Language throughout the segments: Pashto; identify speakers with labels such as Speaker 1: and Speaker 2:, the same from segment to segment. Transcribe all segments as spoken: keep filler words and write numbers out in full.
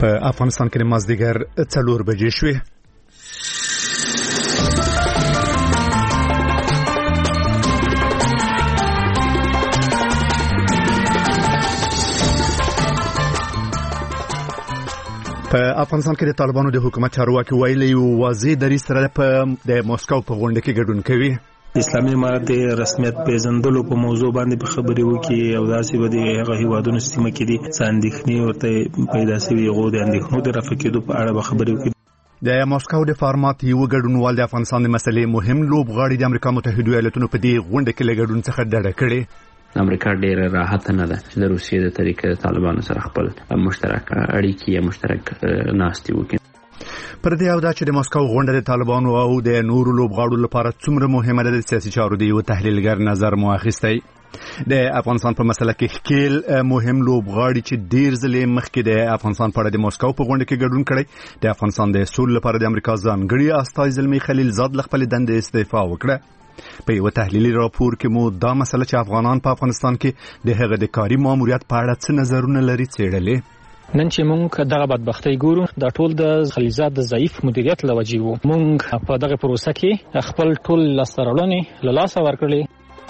Speaker 1: په افغانستان کې مازدیګر څلور بجې شوې. په افغانستان کې د طالبانو د حکومت چارواکي ویلي واضح دریځ سره په د موسکو په غونډه کې ګډون کوي.
Speaker 2: اسلامي امارت د رسمیت پیژندلو په موضوع باندې په خبرې وکړي او داسې به د هغه هیوادونو سیمه کې دي څاندېښنې ورته پیدا شوي هغو د اندېښنو د رفع کېدو په اړه به خبرې وکړي.
Speaker 1: د موسکو د فارمات یو ګډونوال د افغانستان د مسلې مهم لوبغاړي د امریکا متحده ایالاتونو په دې غونډه کې له ګډون څخه ډډه کړې.
Speaker 3: امریکا ډېره راحته نه ده چې د روسیې د طریقې د طالبانو سره خپل مشترک اړیکې یا مشترک ناستې وکړي.
Speaker 1: پر دې او دا چې د موسکو غونډه د طالبانو او د نورو لوبغاړو لپاره څومره مهمه ده د سیاسي چارو د یو تحلیلګر نظر مو اخیستی. د افغانستان په مسله کې ښکیل مهم لوبغاړي چې ډیر ځلې مخکې د افغانستان په اړه د موسکو په غونډه کې ګډون کړی د افغانستان د سولې لپاره د امریکا ځانګړي استازي زلمي خلیل زاد له خپلې دندې استعفا وکړه. په یو تحلیلي راپور کې مو دا مسله چې افغانان په افغانستان کې د هغه د کاري ماموریت په اړه څه نظرونه لري څېړلې.
Speaker 4: نن چې مونږ دغه بدبختۍ ګورو دا ټول د خلیزات د ضعیف مدیریت له وجې وو. مونږ په دغه پروسه کې خپل ټول لاسته راوړنې له لاسه ورکړلې.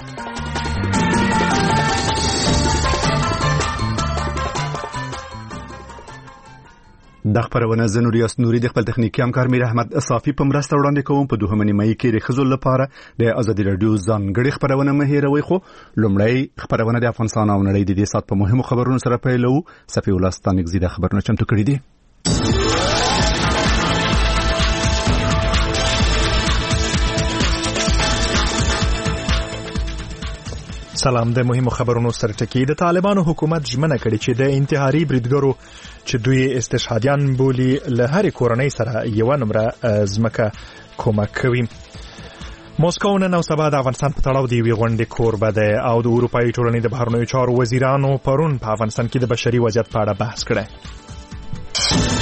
Speaker 1: د خبرونه زنور یاس نوري د خپل تخنیکی همکار میر احمد صافي په مرسته وړاندې کوم. په دوهمه نیمه کې د خزل لپاره د ازادي رادیو ځانګړي خبرونه مهیروي. خو لومړی خبرونه د افغانستان او نړۍ د دې سات په مهمو خبرونو سره پیلو. صفي الله ستانګ زیاده خبرونه چمتو کړی دي.
Speaker 5: سلام. د مهمو خبرونو سره ټکی. د طالبانو حکومت ژمنه کړې چې د انتحاري بریدګرو چې دوی استشهادیان بولي له هرې کورنۍ سره یو نمبر ځمکه کومک کوي. موسکو نن او سبا د افغانستان په تړاو د یوې غونډې کوربه ده او د اروپایي ټولنې د بهرنیو چارو وزیرانو پرون په افغانستان کې د بشري وضعیت په اړه بحث کړی.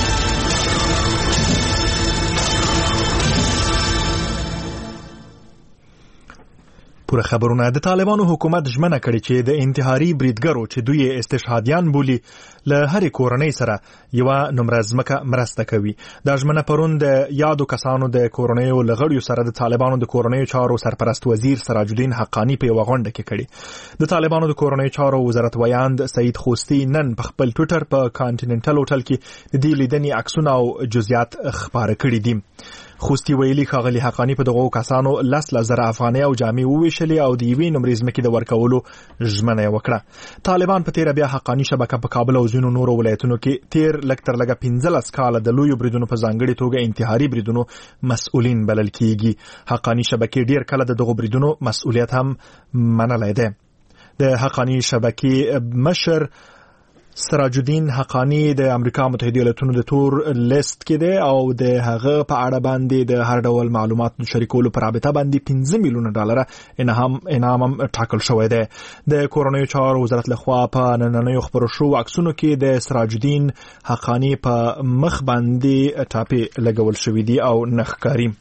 Speaker 5: پوره خبرونه. د طالبانو حکومت ژمنه کړې چې د انتحاري بریدګرو چې دوی استشهادیان بولي له هرې کورنۍ سره یو نمبر ځمکه مرسته کوي. دا ژمنه پرون د یادو کسانو د کورنیو لغړیو سره د طالبانو د کورنیو چارو سرپرست وزیر سراج الدین حقانی په یو غونډه کې کړې. د طالبانو د کورنیو چارو وزارت ویاند سعید خوستی نن په خپل ټوئیټر په کانټیننټل هوټل کې د دې لیدنې عکسونه او جزئیات خبره کړي دي. خوستی ویلي ښاغلي حقانی په دغو کسانو لس لزره افغانۍ او جامې وویشلې او د یوې نمرې ځمکې د ورکولو ژمنه یې وکړه. طالبان په تیره بیا حقانی شبکه په کابل او ځینو نورو ولایتونو کې تیر لږ تر لږه پنځلس کاله د لویو بریدونو په ځانګړې توګه انتحاري بریدونو مسؤلین بلل کیږي. حقانی شبکې ډیر کله د دغو بریدونو مسؤلیت هم منلی دی. د حقانی شبکې مشر سراج الدین حقانی د امریکا متحده ایالاتونو د تور لیست کې دی او د هغه په اړه باندې د هر ډول معلوماتو شریکولو پر رابطه باندې پنځه میلیونه ډالر انعام انعام ټاکل شوی دی. د کورنیو چارو وزارت لخوا په نننیو خبرو شو عکسونو کې د سراج الدین حقانی په مخ باندې ټاپې لګول شوې دي او نخکاری.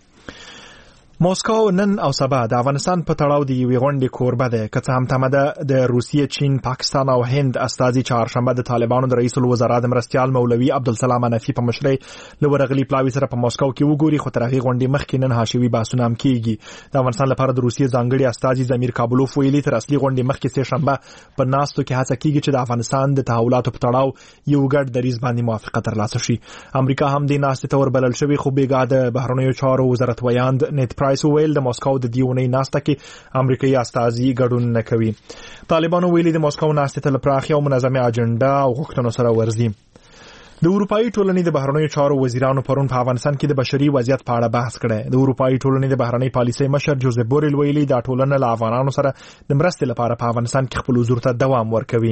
Speaker 5: موسکو نن او سبا د افغانستان په تړاو د یوې غونډې کوربه ده. که څه هم تمه ده د روسیې، چین، پاکستان او هند استازي چهارشنبه د طالبانو د رئیس الوزرا د مرستیال مولوي عبدالسلام حنفي په مشرۍ له ورغلي پلاوي سره په موسکو کې وګوري. خو تر هغې غونډې مخکې نن حاشوي بحثونه هم کېږي. د افغانستان لپاره د روسیې ځانګړي استازي ضمیر کابلوف ویلي تر اصلي غونډې مخکې سه شنبه په ناستو کې هڅه کېږي چې د افغانستان د تحولاتو په تړاو یو ګډ دریځ باندې موافقه ترلاسه شي. امریکا هم دې ناستې ته وربلل شوې خو بېګا د بهرنیو چارو وزارت ویاند نیت پرایس وویل د موسکو د دیونې ناسته کې امریکایي استازي ګډون نه کوي. طالبانو ویلي د موسکو ناستې ته له پراخې او منظمې اجنډا او غوښتنو سره ورځي. د اروپایي ټولنې د بهرنیو چارو وزیرانو پرون په افغانستان کې د بشري وضعیت په اړه بحث کړی. د اروپایي ټولنې د بهرنۍ پالیسۍ مشر جوزف بوریل ویلي دا ټولنه له افغانانو سره د مرستې لپاره په افغانستان کې خپل حضور ته دوام ورکوي.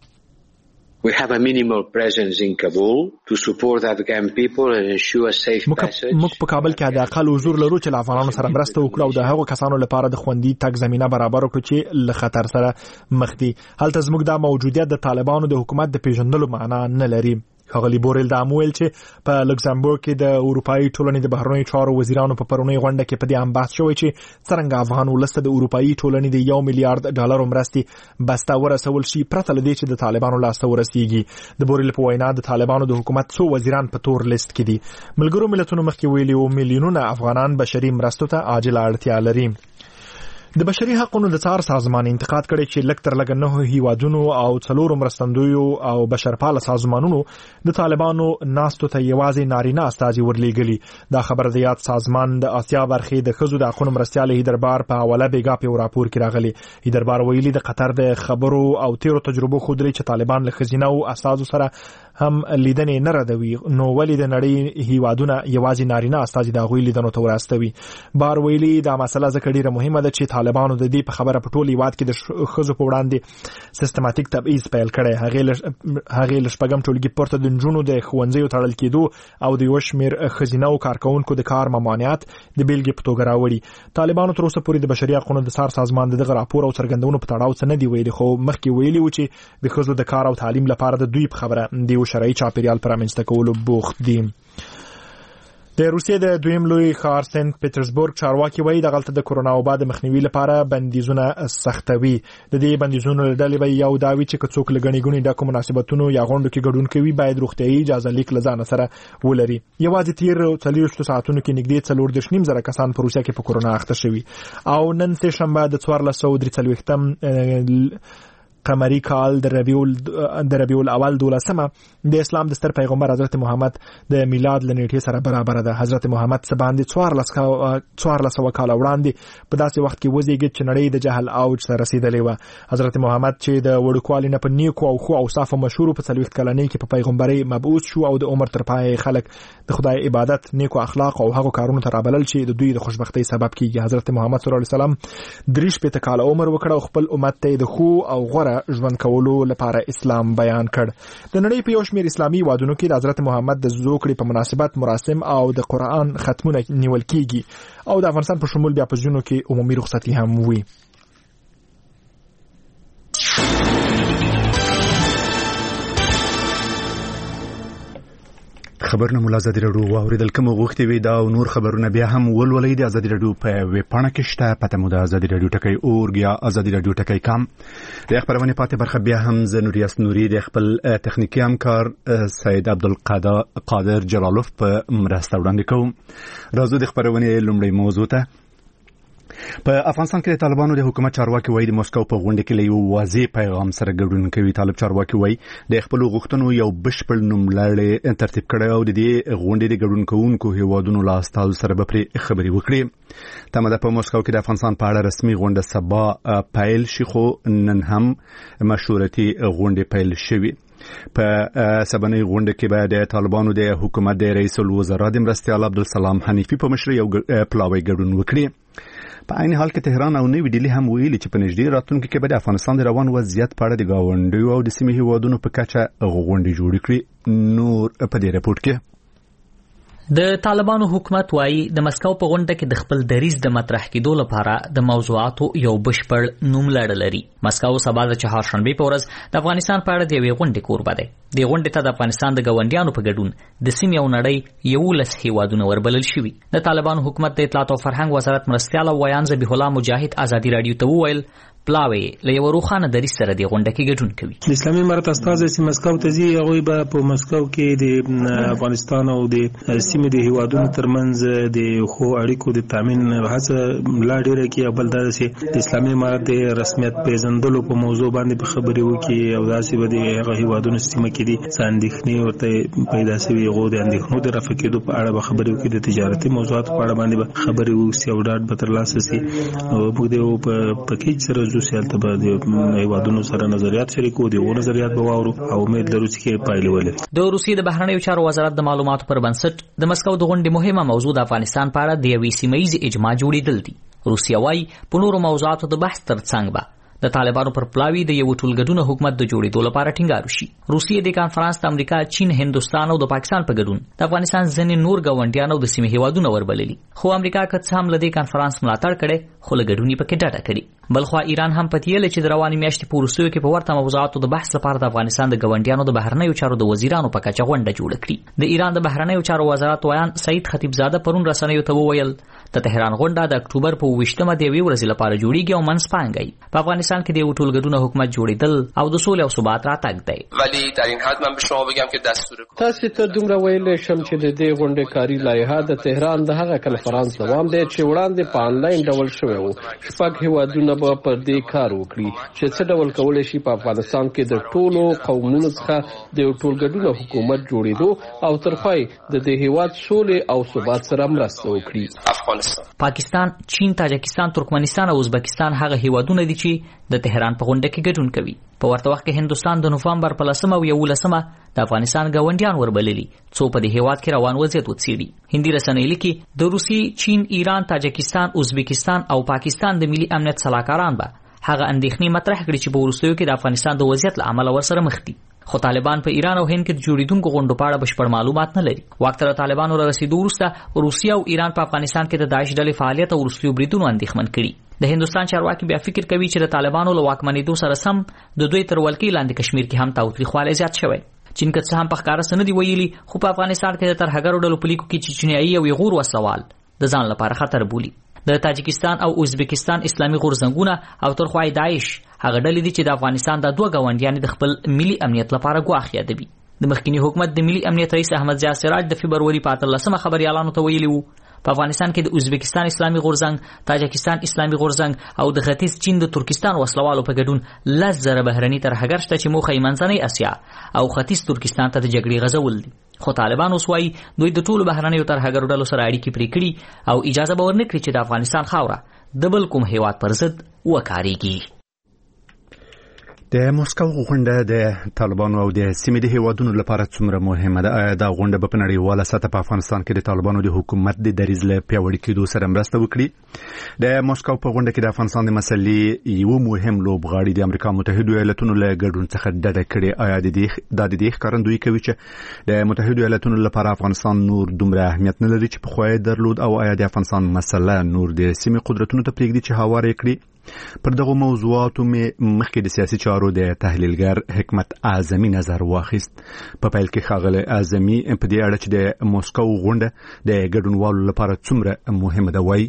Speaker 6: We have a minimal presence in Kabul to support Afghan people and ensure safe passage.
Speaker 5: موږ په کابل کې د اقل حضور لرو چې له افغانانو سره مرسته وکړو او د هغو کسانو لپاره د خوندي تګ زمینه برابر کړو چې له خطر سره مخ دي. هلته زموږ د موجودیت د طالبانو د حکومت د پیژندلو معنا نه لري. ښاغلي بوریل دا مویل چې په لکزمبورګ کې د اروپאי ټولنې د بهرنیو چارو وزیرانو په پرونی غونډه کې په دې هم بحث شوی چې څنګه افغان ولس د اروپאי ټولنې د یو میلیارډ ډالر مرستې بسته ورسول شي پرته له دې چې د طالبانو لاسته ورسیږي. د بوریل په وینا د طالبانو د حکومت څو وزیران په تور لیست کې دي. ملګرو ملتونو مخکې ویلي و میلیونونه افغانان بشري مرستو ته عاجله اړتیا لري. د بشري حقوقو د څار سازمان انتقاد کړي چې لږ تر لږه نه هیوادونو او څلورو مرستندویو او بشرپاله سازمانونو د طالبانو ناستو ته یوازې نارینه استازي ورلیږلي. دا خبر د یاد سازمان د آسیا برخې د ښځو د حقوقو مرستیال هیدربار په حواله بیګا په راپور کې راغلي. هیدربار ویلي د قطر د خبرو او تیرو تجربو خودري چې طالبان له ښځینه او استازو سره هم لیدنې نه ردوي نو ولې د نړۍ هیوادونه یوازې نارینه استازي د غوي لیدنو ته ورستوي. بار ویلي دا مسله ځکه ډیره مهمه ده چې طالبانو د دې په خبره په ټول هیواد کې د ښځو په وړاندې سیستماتیک تبعیض پیل کړي. هغه هغه لشپګم ټولګي پورته د جنونو د خوندزیو تړل کېدو او د یو شمیر ښځینه او کارکونکو د کار ممانعت د بیلګې په توګه راوړي. طالبانو تر اوسه پورې د بشري حقوقو د څار سازمان دغه راپور او څرګندونو په تړاو څه نه دی ویلي خو مخکې ویلي و چې د ښځو د کار او تعلیم لپاره د دوی په خبره دی شرعي چاپیریال پرامنځته کولو بوخت دي. د روسیې د دویم لوی ښار سنت پیټرزبورګ چارواکي وایي د غلطه د کرونا وبا د مخنیوي لپاره بندیزونه سختوي. د دې بندیزونو له ډلې به یو داوي چې څوک لګنی ګونی د کوم مناسبتونو یا غونډو کې ګډون کوي باید روغتيایي اجازه لیک لزان سره ولري. یوازې تیر څلور ساعتونو کې نږدې څلور د شنیم زره کسان په روسیا کې په کرونا اخته شوي او نن سه شنبه د څوارلس سوه درې څلوېښتم قمری کال د ربیع د ربیع الاول دولسمه د اسلام د ستر پیغمبر حضرت محمد د میلاد لنیټې سره برابر ده. حضرت محمد څخه باندې څوارلس څوارلس کال وړاندې په داسې وخت کې وزیږید چې نړۍ د جهل اوج ته رسیدلې و. حضرت محمد چې د وړوکوالي نه په نیکو او خو او صافو مشهور په څلوېښت کلنۍ کې په پیغمبري مبعوث شو او د عمر تر پای خلک د خدای عبادت نیکو اخلاق او هغو کارونو ته رابلل چې د دوی د خوشبختۍ سبب کیږي. حضرت محمد صلی الله علیه وسلم دریش په تکاله عمر وکړ او خپل امت ته د خو او غوره ژوند کولو لپاره اسلام بیان کړ. د نړۍ په یو شمېر اسلامي هیوادونو کې د حضرت محمد د زوکړې په مناسبت مراسم او د قرآن ختمونه نیول کیږي او د افغانستان په شمول بیا په ځینو کې عمومي رخصتي هم وي.
Speaker 1: خبرونه مو ازادي راډیو واوریدل کوم غوښتي وي دا او نور خبرونه بیا هم ولولئ د ازادي راډیو په ویب پاڼه کې شته پته مو د ازادي راډیو ټکی اورګ یا ازادي راډیو ټکی کام. د خبرونه پاتې برخه بیا هم ز نوریاس نوري د خپل تخنیکی همکار سید عبدالقادر جلالوف په مرسته وړاندې کوم. راځو د خبرونه لومړی موضوع ته. په افغانستان کې د طالبانو د حکومت چارواکي وایي د مسکو په غونډه کې له یو واضح پیغام سره ګډون کوي. طالب چارواکي وایي د خپل غوښتنو یو بشپړ نوملړ ترتیب کړی او د دې غونډې د ګډون کوونکو هیوادونو له استازو سره به پرې خبرې وکړي. تمه ده په مسکو کې د افغانستان په اړه رسمي غونډه سبا پیل شي خو نن هم مشورتي غونډې پیل شوي. په سبنی غونډه کې به د طالبانو د حکومت د رئیس الوزرا د مرستیال عبدالسلام حنیفي په مشرۍ یو پلاوی ګډون وکړي. په عین حال کې تهران او نوی ډیلی هم ویلي چې په نږدې راتلونکي کې به د افغانستان د روان وضعیت په اړه د گاونډیو او د سیمې هیوادونو په کچه غونډې جوړې کړي. نور په دې رپورت کې
Speaker 7: د طالبانو حکومت وايي د مسکو په غونډه کې د خپل دریځ د مطرح کېدو لپاره د موضوعاتو یو بشپړ نوملړ لري. مسکو سبا د چهارشنبه په ورځ د افغانستان په اړه د یوې غونډې کوربه دی. د غونډې ته د افغانستان د ګاونډیانو په ګډون د سیمې او نړۍ یو لس هیوادونه وربلل شوي. د طالبانو حکومت د اطلاعات او فرهنګ وزارت مرستیال ویان ذبیح الله مجاهد ازادي رادیو ته وویل پلاوی له یو روخانه دریځ سره د غونډه کې ګډون کوي.
Speaker 2: د اسلامي امارت استازي چې مسکو ته ځي هغه به په مسکو کې د افغانستان او د سیمې د هیوادونو ترمنځ د خو اړیکو د تامین هڅه لا ډیره کوي. بل دا چې د اسلامي امارت د رسمیت پیژندلو په موضوع باندې په خبرې وکړي او داسې به د هغه هیوادونو سیمه کې دي څاندېخنې ورته پیدا شوي هغو د اندېښنو د رفع کېدو په اړه به خبرې وکړي. د تجارتي موضوعاتو په اړه باندې به خبرې وکړي او ډاډ به ترلاسه شي. موږ د په پکیج سره سیالته به د هیوادونو سره نظریات شریکو دي او نظریات به واورو او امید لرو چې پایله ولري.
Speaker 7: د روسیې د بهرنیو چارو وزارت د معلوماتو پر بنسټ د مسکو د غونډې مهمه موضوع د افغانستان په اړه د یوې سیمه ییزې اجماع جوړېدل دي. روسیه وايي په نورو موضوعاتو د بحث ترڅنګ به د طالبانو پر پلاوی د یو ټولګډونه حکومت د جوړېدو لپاره ټینګار وشي. روسیې د کانفرنس د امریکا، چین، هندستان او د پاکستان په ګډون د افغانستان ځینې نور ګاونډیان او د سیمې هیوادونه وربللي. خو امریکا که څه هم له دې کانفرنس ملاتړ کړي خو له ګډون یې پکې ډډه کړې. بلخو ایران هم پتیل چې د رواني میاشتې په وروستیو کې په ورته موضوعاتو د بحث لپاره د افغانستان د ګاونډیانو د بهرنیو چارو د وزیرانو په کچه غونډه جوړه کړې. د ایران د بهرنیو چارو وزارت ویان سعید خطیبزاده پرون رسنیو ته وویل د تهران غونډه د اکتوبر په اوویشتمه د یوې ورځې لپاره جوړیږي او منځپانګي په افغانستان کې د یو ټولګډونه حکومت جوړیدل او د سولې او ثبات راتګ دی.
Speaker 8: ولی در این حد من به شما بگم که دستور
Speaker 9: تاسو ته دومره ویل شم چې د دې غونډې کاری لایحه د تهران د هغه کنفرانس دوام دی چې وړاندې په انلاین ډول شوی و. شپږ هیوادونه به پر دې کار وکړي چې څه ډول کولای شي په افغانستان کې د ټولو قومونو څخه د یو ټولګډونه حکومت جوړېدو او ترپای د دې هیواد سولې او ثبات سره مرسته وکړي.
Speaker 8: افغانستان،
Speaker 7: پاکستان، چین، تاجکستان، ترکمنستان او ازبکستان هغه هیوادونه دي چې د تهران په غونډه کې ګډون کوي. په ورته وخت کې هندستان د نوفمبر په لسمه او یولسمه د افغانستان ګاونډیان وربللي څو په دې هیواد کې روان وضعیت وڅېړي. هندي رسنۍ لیکي د روسي، چین، ایران، تاجکستان، ازبکستان او پاکستان د ملي امنیت صلاحکاران به هغه اندېښنې مطرح کړي چې په وروستیو کې د افغانستان د وضعیت له امله ورسره مخ دي. خو طالبان په ایران او هند کې د جوړیدونکو غونډو په اړه بشپړ معلومات نه لري. وخت تر طالبانو را رسیدو وروسته روسیه او ایران په افغانستان کې د داعش ډلې فعالیت او وروستیو بریدونو اندېښمن کړي. د هندستان چارواکي بیا فکر کوي چې د طالبانو له واکمنېدو سره سم د دوی تر ولکې لاندې کشمیر کې هم تاوتریخوالی زیات شوی. چین که څه هم په ښکاره څه نه دي ویلي، خو په افغانستان کې د ترهګرو ډلو په لیکو کې چچنیایي او یغور وسلوال د ځان لپاره خطر بولي. د تاجکستان او ازبکستان اسلامي غورځنګونه او ترخوای داعش هغه ډلې دي چې د افغانستان د دوه ګاونډیانو د خپل ملي امنیت لپاره ګواښ یادوي. د مخکنی حکومت د ملي امنیت رئیس احمد ضیاء سراج د فبروري په اتلسمه خبريالانو ته ویلي وو په افغانستان کې د ازبکستان اسلامي غورځنګ، تاجکستان اسلامي غورځنګ او د ختیځ چین د ترکستان وسلوالو په ګډون لس زره بهرني ترهګر شته چې موخه یې منځنۍ اسیا او ختیځ ترکستان ته د جګړې غزول دي. خو طالبان اوس وایي دوی د ټولو بهرنیو ترهګرو ډلو سره اړیکې پرې کړي او اجازه به ورنکړي چې د افغانستان خاوره د بل کوم هیواد پر ضد وکارېږي.
Speaker 1: د مسکو غونډه د طالبانو او د سیمې د هیوادونو لپاره څومره مهمه ده؟ آیا دا غونډه به په نړیواله سطح په افغانستان کې د طالبانو د حکومت د دریځ له پیاوړي کېدو سره مرسته وکړي؟ د مسکو په غونډه کې د افغانستان د مسلې یو مهم لوبغاړي د امریکا متحده ایالاتونو له ګډون څخه ډډه کړې. آیا د دې د دې ښکارندویي کوي چې د متحده ایالاتونو لپاره افغانستان نور دومره اهمیت نه لري چې پخوا یې درلود، او آیا د افغانستان مسله نور د سیمې قدرتونو ته پرېږدي چې هواره یې کړي؟ پر دغه موضوعاتو مې مخکې د سیاسي چارو د تحلیلګر حکمت اعظمي نظر واخیست. په پیل کې ښاغلی اعظمي په دې اړه چې د مسکو غونډه د ګډونوالو لپاره څومره مهمه ده وایي.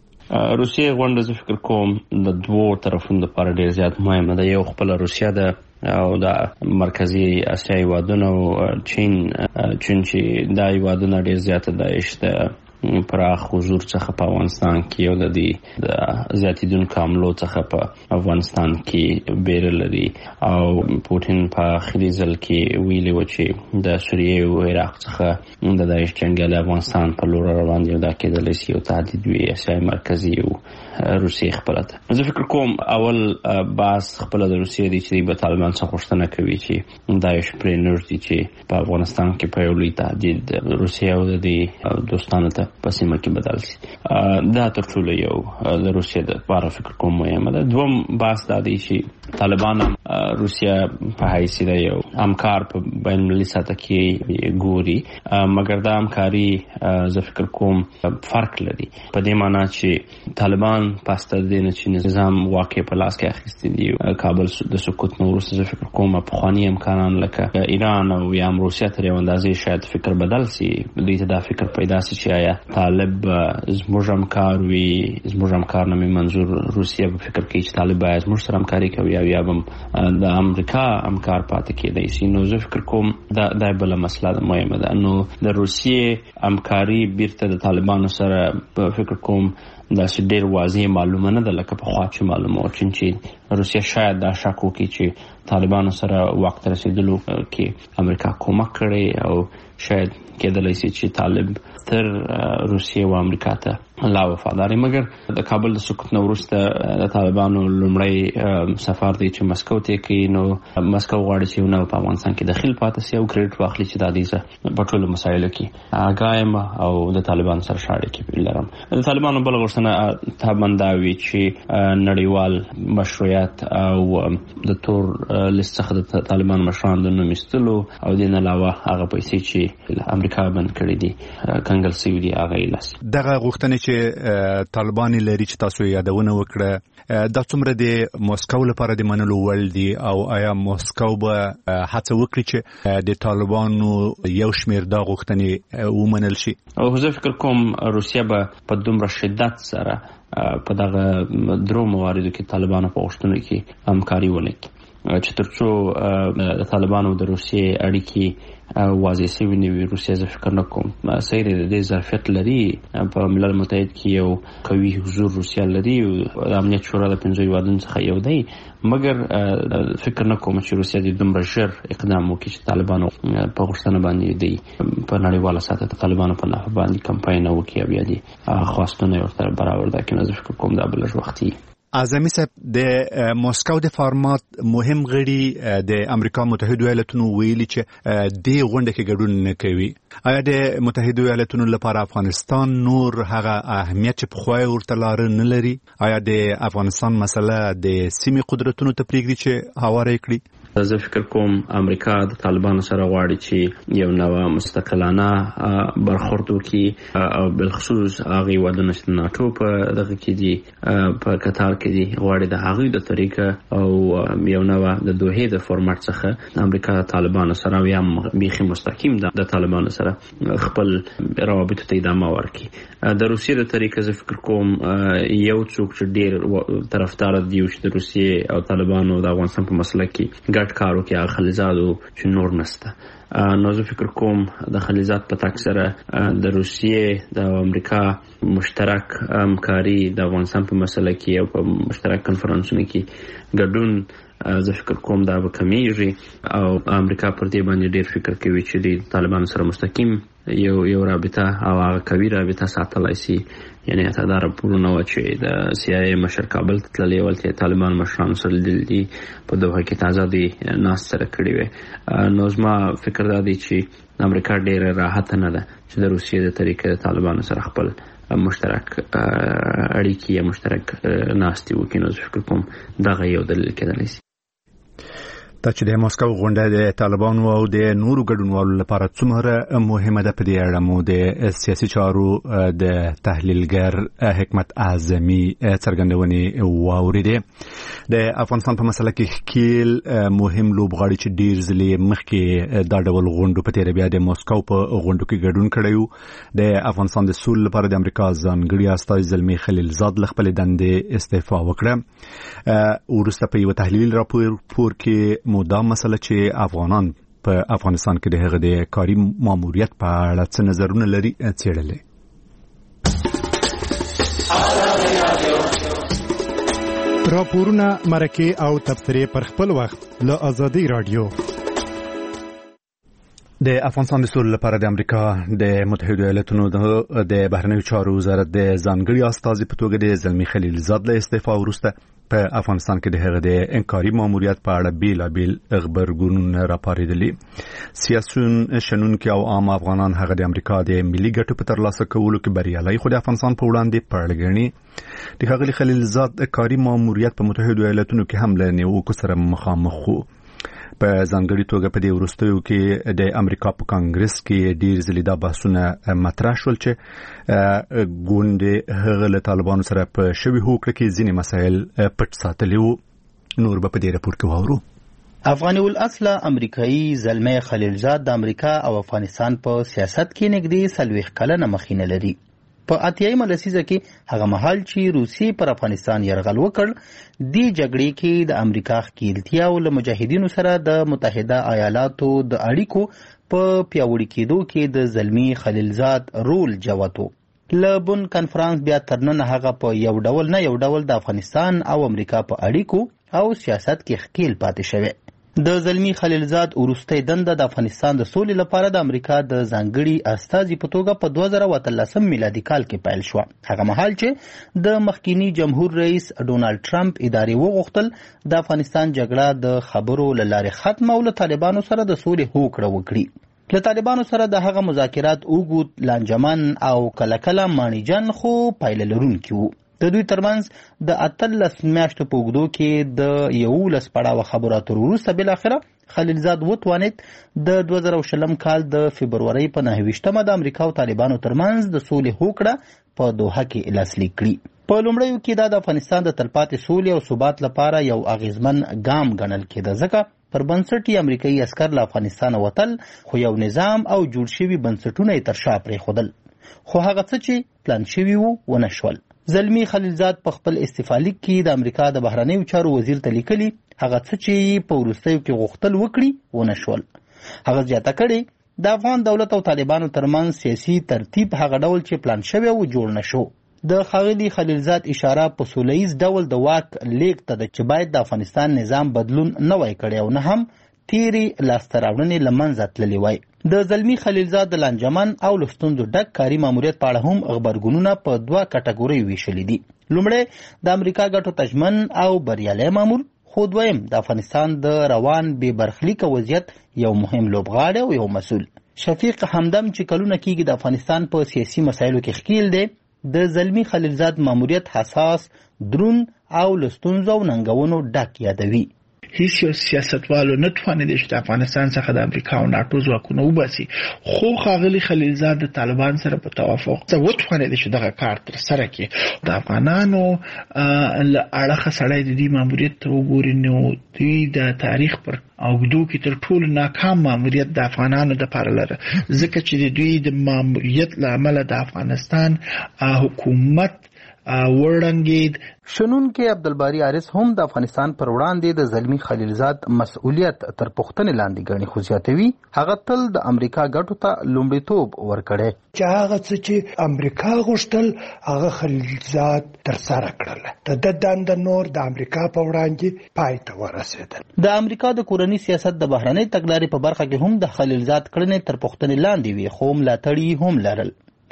Speaker 3: روسیې غونډه زه فکر کوم د دوو طرفونو لپاره ډېر زیات مهمه ده. یو خپله روسیه ده او د مرکزي اسیا هیوادونه او چین چون چې دا هیوادونه ډېر زیاته داعش ده پراخ حضور څخه په افغانستان کې او د دې د زیاتیدونکو حملو څخه په افغانستان کې بیره لري او پوتین په آخري ځل کې ویلي و چې د سوریې او عراق څخه د داعش جنګیالي افغانستان په لور روان دي او دا کېدلی شي یو تهدید وي اسیا مرکزي او روسیې خپله ده. زه فکر کوم اول بحث خپله د روسیې دی چې به طالبان څخه غوښتنه کوي چې داعش پرې نږدي چې په افغانستان کې په یو لوی تهدید روسیې او د دې دوستانو ته په سیمه کې بدل شي. دا تر ټولو یو د روسیې د لپاره فکر کوم مهمه ده. دوم بحث دا دی چې طالبان روسیه په حیث د یو همکار په بین المللي سطح کې ګوري، مګر دا همکاري زه فکر کوم فرق لري په دې معنی چې طالبان پاسته د دې چې نظام واقع په لاس کې اخیستی دی کابل د سقوط نه وروسته زه فکر کوم پخواني امکانان لکه ایران او یا هم روسیه تر یو اندازې شاید فکر بدل شي. دوی ته دا فکر پیدا شي چې آیا طالب زموږ همکار وي، زموږ همکار نه مې منظور روسیه به فکر کوي چې طالب باید زموږ سره همکاري کوي او یا به د امریکا همکار پاتې کېدی شي. نو زه فکر کوم دا دا بله مسله مهمه ده. نو د روسیې همکاري بیرته د طالبانو سره په فکر کوم داسې ډېر واضح معلومه نه ده لکه پخوا چې معلومه وه، چې روسیه شاید دا شک وکړي چې طالبانو سره واک ته رسېدلو کې امریکا کومک کړی او شاید کېدلی شي چې طالب تر روسیې او امریکا ته لا وفاداري. مګر د کابل د سقوط نه وروسته د طالبانو لومړی سفر دی چې مسکو ته کوي. نو مسکو غواړي چې نه په افغانستان کې داخل پاتې شي او کریډټ واخلي چې دا دې په ټولو مسایلو کې آګاه یم او د طالبانو سره ښه اړیکې لرم. د طالبانو بله غوښتنه طبعا دا وي چې نړیوال مشروعیت او د تور لیست څخه د طالبانو مشرانو د نوم ایستلو او دې نه علاوه هغه پیسې چې امریکا بند کړي دي کنګل شوي دي هغه یې لاس.
Speaker 1: دغه غوښتنې چې طالبان لري چې تاسو یادونه وکړه دا څومره د موسکو لپاره د منلو وړ دي او آیا موسکو به هڅه وکړي چې د طالبانو یو شمېر دا غوښتنې ومنل شي؟
Speaker 3: او زه فکر کوم روسیه به په دومره شدت سره په دغه درو مواردو کې طالبانو په غوښتنو کې همکاري ونه چې ترڅو د طالبانو د روسیې اړیکې واضح شوي نه وي. روسیه زه فکر نه کوم صحیح د دې ظرفیت لري په ملل متحد کې یو قوي حضور روسیه لري. د امنیت شورا د پنځو هیوادونو څخه یو دی، مګر فکر نه کوم چې روسیه د دومره ژر اقدام وکړي چې طالبانو په غوښتنه باندې دی په نړیواله سطحه د طالبانو په نحو باندې کمپاین وکړي او بیا دې خواستونه ورته برابر ده کې. زه فکر کوم دا بل وختي
Speaker 1: اعظمي صاحب د موسکو د فارمات مهم غړي د امریکا متحده ایالاتونو ویلي چې د غونډه کې ګډون نه کوي. آیا د متحده ایالاتونو لپاره افغانستان نور هغه اهمیت چې په خوای ورته لار نه لري؟ آیا د افغانستان مسله د سیمې قدرتونو ته پریږدي چې هواره کړي؟
Speaker 3: زه فکر کوم امریکا د طالبانو سره غواړي چې یو نوې مستقلانه برخورد وکړي او بالخصوص هغه هیوادونه چې ناتو په دغه کې دي په قطر کې دي غواړي د هغه د طریقه او یو نوې د دوه د فورمات څخه امریکا د طالبانو سره یا بیخي مستقیم د طالبانو سره خپل روابط ته ادامه ورکړي. د روسیې د طریقه زه فکر کوم یو څوک چې ډیر طرفدار دی چې د روسیې او طالبانو د افغانستان په مسله کې کارو کې هغه خلیزاتو چې نور نسته. نو زه فکر کوم د خلیزات په تک سره د روسیې د امریکا مشترک همکاري د افغانستان په مسله کې او په مشترک کنفرانسونو کې ګډون زه فکر کوم دا به کمیږي او امریکا پر دې باندې ډیر فکر کوي چې د طالبانو سره مستقیم یو یو رابطه او هغه قوي رابطه ساتلای شي. یعنی اتدار راپورونه و چې د سی آی ای مشر کابل ته تللی ولته طالبان مشران سره دي په دوه کې تازه دي ناس سره کړی وي. نو زما فکر دا دی چې امریکا ډیره راحت نه ده چې د روسیې د طریقې طالبان سره خپل مشترک اړیکې یا مشترک ناستي وکړي. نو فکر کوم دغه یو دلیل کېدلی شي.
Speaker 1: دا چې د موسکو غونډه د طالبانو او د نورو ګډونوالو لپاره څومره مهمه ده په دې اړه مو د سیاسي چارو د تحلیلګر حکمت اعظمي څرګندونې واورېدې. د افغانستان په مسله کې ښکیل مهم لوبغاړي چې ډیر ځلې مخکې دا ډول غونډو په تېره بیا د موسکو په غونډو کې ګډون کړی و. د افغانستان د سولې لپاره د امریکا ځانګړي استازي زلمي خلیلزاد له خپلې دندې استعفا وکړه. وروسته په یو تحلیل راپور کې دا مسله چې افغانان په افغانستان کې د هغه د کاري ماموریت په اړه څه نظرونه لري څېړلې.
Speaker 5: راپورونه، مرکې او تبصرې پر خپل وخت له آزادي رادیو.
Speaker 1: د افغانستان د سولې لپاره د امریکا د متحده ایالاتونو د بهرنیو چارو وزارت د ځانګړي استازي په توګه د زلمي خلیلزاد له استعفا وروسته په افغانستان کې د هغه د انکاري ماموریت په اړه بیلابیل خبرګونونه راپارېدلي. سیاسيون شنونکي او عام افغانان هغه د امریکا د ملي ګټو په ترلاسه کولو کې بریالي خو د افغانستان په وړاندې پړګني. د هغه خلیلزاد کاري ماموریت په متحده ایالاتونو کې هم له نیوکو سره مخامخ وو. په ځانګړي توګه په دې وروستیو کې د امریکا په کانګرس کې ډیر ځلې دا بحثونه مطرح شول چې ګوندې هغه له طالبانو سره په شوي هوکړه کې ځینې مسایل پټ ساتلي وو. نور به په دې راپور کې واورو.
Speaker 10: افغاني الاصل امریکایي زلمي خلیلزاد د امریکا او افغانستان په سیاست کې نږدې څلوېښت کلنه مخینه لري. په اتیایمه لسیزه کې هغه مهال چې روسي پر افغانستان یرغل وکړ، دی جګړې کې د امریکا ښکیلتیا او له مجاهدینو سره د متحده ایالاتو د اړیکو په پیاوړي کېدو کې د زلمي خلیلزاد رول جوتو. له بن کنفرانس بیا تر نن هغه په یو ډول نه یو ډول د افغانستان او امریکا په اړیکو او سیاست کې ښکیل پاتې شوی. د زلمي خلیلزاد وروستۍ دنده د افغانستان د سولې لپاره د امریکا د ځانګړي استازي په توګه په دوه زره اتلسم میلادي کال کې پیل شوه. هغه مهال چې د مخکینی جمهور رئیس ډونالد ټرمپ ادارې وغوښتل د افغانستان جګړه د خبرو له لارې ختمه او له طالبانو سره د سولې هوکړه وکړي. له طالبانو سره د هغه مذاکرات اوږد، لانجمن او کله کله مانیجن خو پایله لرونکي وو. د دوی ترمنځ د اتلس میاشتو په اوږدو کې د یولس پړاوه خبرو اترو وروسته بالاخره خلیلزاد وتوانید د دوه زره شلم کال د فبرورۍ په نهه ویشتمه د امریکا او طالبانو ترمنځ د سولې هوکړه په دوحه کې لاسلیک کړي. په لومړیو کې دا د افغانستان د تلپاتې سولې او ثبات لپاره یو اغیزمن ګام ګڼل کېده، ځکه پر بنسټ یې امریکایي عسکر له افغانستانه وتل، خو یو نظام او جوړ شوي بنسټونه یې تر شا پرېښودل. خو هغه څه چې پلان شوي وو ونه شول. زلمی خلیلزاد په خپل استعفا لیک کې د امریکا د بهرنیو چارو وزیر ته لیکلي، هغه څه چې په وروستیو کې غوښتل وکړي ونه شول. هغه زیاته کړې د افغان دولت او طالبانو ترمنځ سیاسي ترتیب هغه ډول چې پلان شوی و جوړ نه شو. د ښاغلي خلیلزاد اشاره په سوله ییز ډول د واک لیږد ته ده چې باید د افغانستان نظام بدلون نه وای کړی او نه هم تیرې لاسته راوړنې له منځه تللې وای. د زلمی خلیلزاد د لانجمن او له ستونزو ډک کاري ماموریت په اړه هم غبرګونونه په دوه کټګوریو ویشلي دي. لومړی د امریکا ګټو ته ژمن او بریالی مامور، خو دویم د افغانستان د روان بې برخلیکه وضعیت یو مهم لوبغاړی او یو مسؤل. شفیق همدم چې کلونه کېږي د افغانستان په سیاسي مسایلو کې ښکیل دی، د زلمی خلیلزاد ماموریت حساس، درون او له ستونزو او ننګونو ډک یادوي.
Speaker 11: هیڅ یو سیاستوالو نه توانېدی چې د افغانستان څخه د امریکا او ناټو ځواکونه وباسي، خو ښاغلي خلیلزاد د طالبان سره په توافق وتوانېدی چې دغه کار ترسره کړي. د افغانانو له اړخه سړی د دې ماموریت ته وګوري نو دوی د تاریخ پر اوږدو کې تر ټولو ناکام ماموریت د افغانانو دپاره لره، ځکه چې د دوی د ماموریت له امله د افغانستان حکومت ورنګید.
Speaker 10: شنونکي عبدالباری عارض هم د افغانستان پر وړاندې د زلمی خلیلزاد مسؤلیت تر پوښتنې لاندې ګڼي، خو زیاتوي هغه تل د امریکا ګټو ته لومړیتوب ورکړی
Speaker 12: چې هغه څه چې امریکا غوښتل هغه خلیلزاد ترسره کړل. د ده دنده نور د امریکا په وړاندې پای ته ورسېدل.
Speaker 10: د امریکا د کورني سیاست د بهرنۍ تګلارې په برخه کې هم د خلیلزاد کړنې تر پوښتنې لاندې وي، خو ملاتړي هم لرل.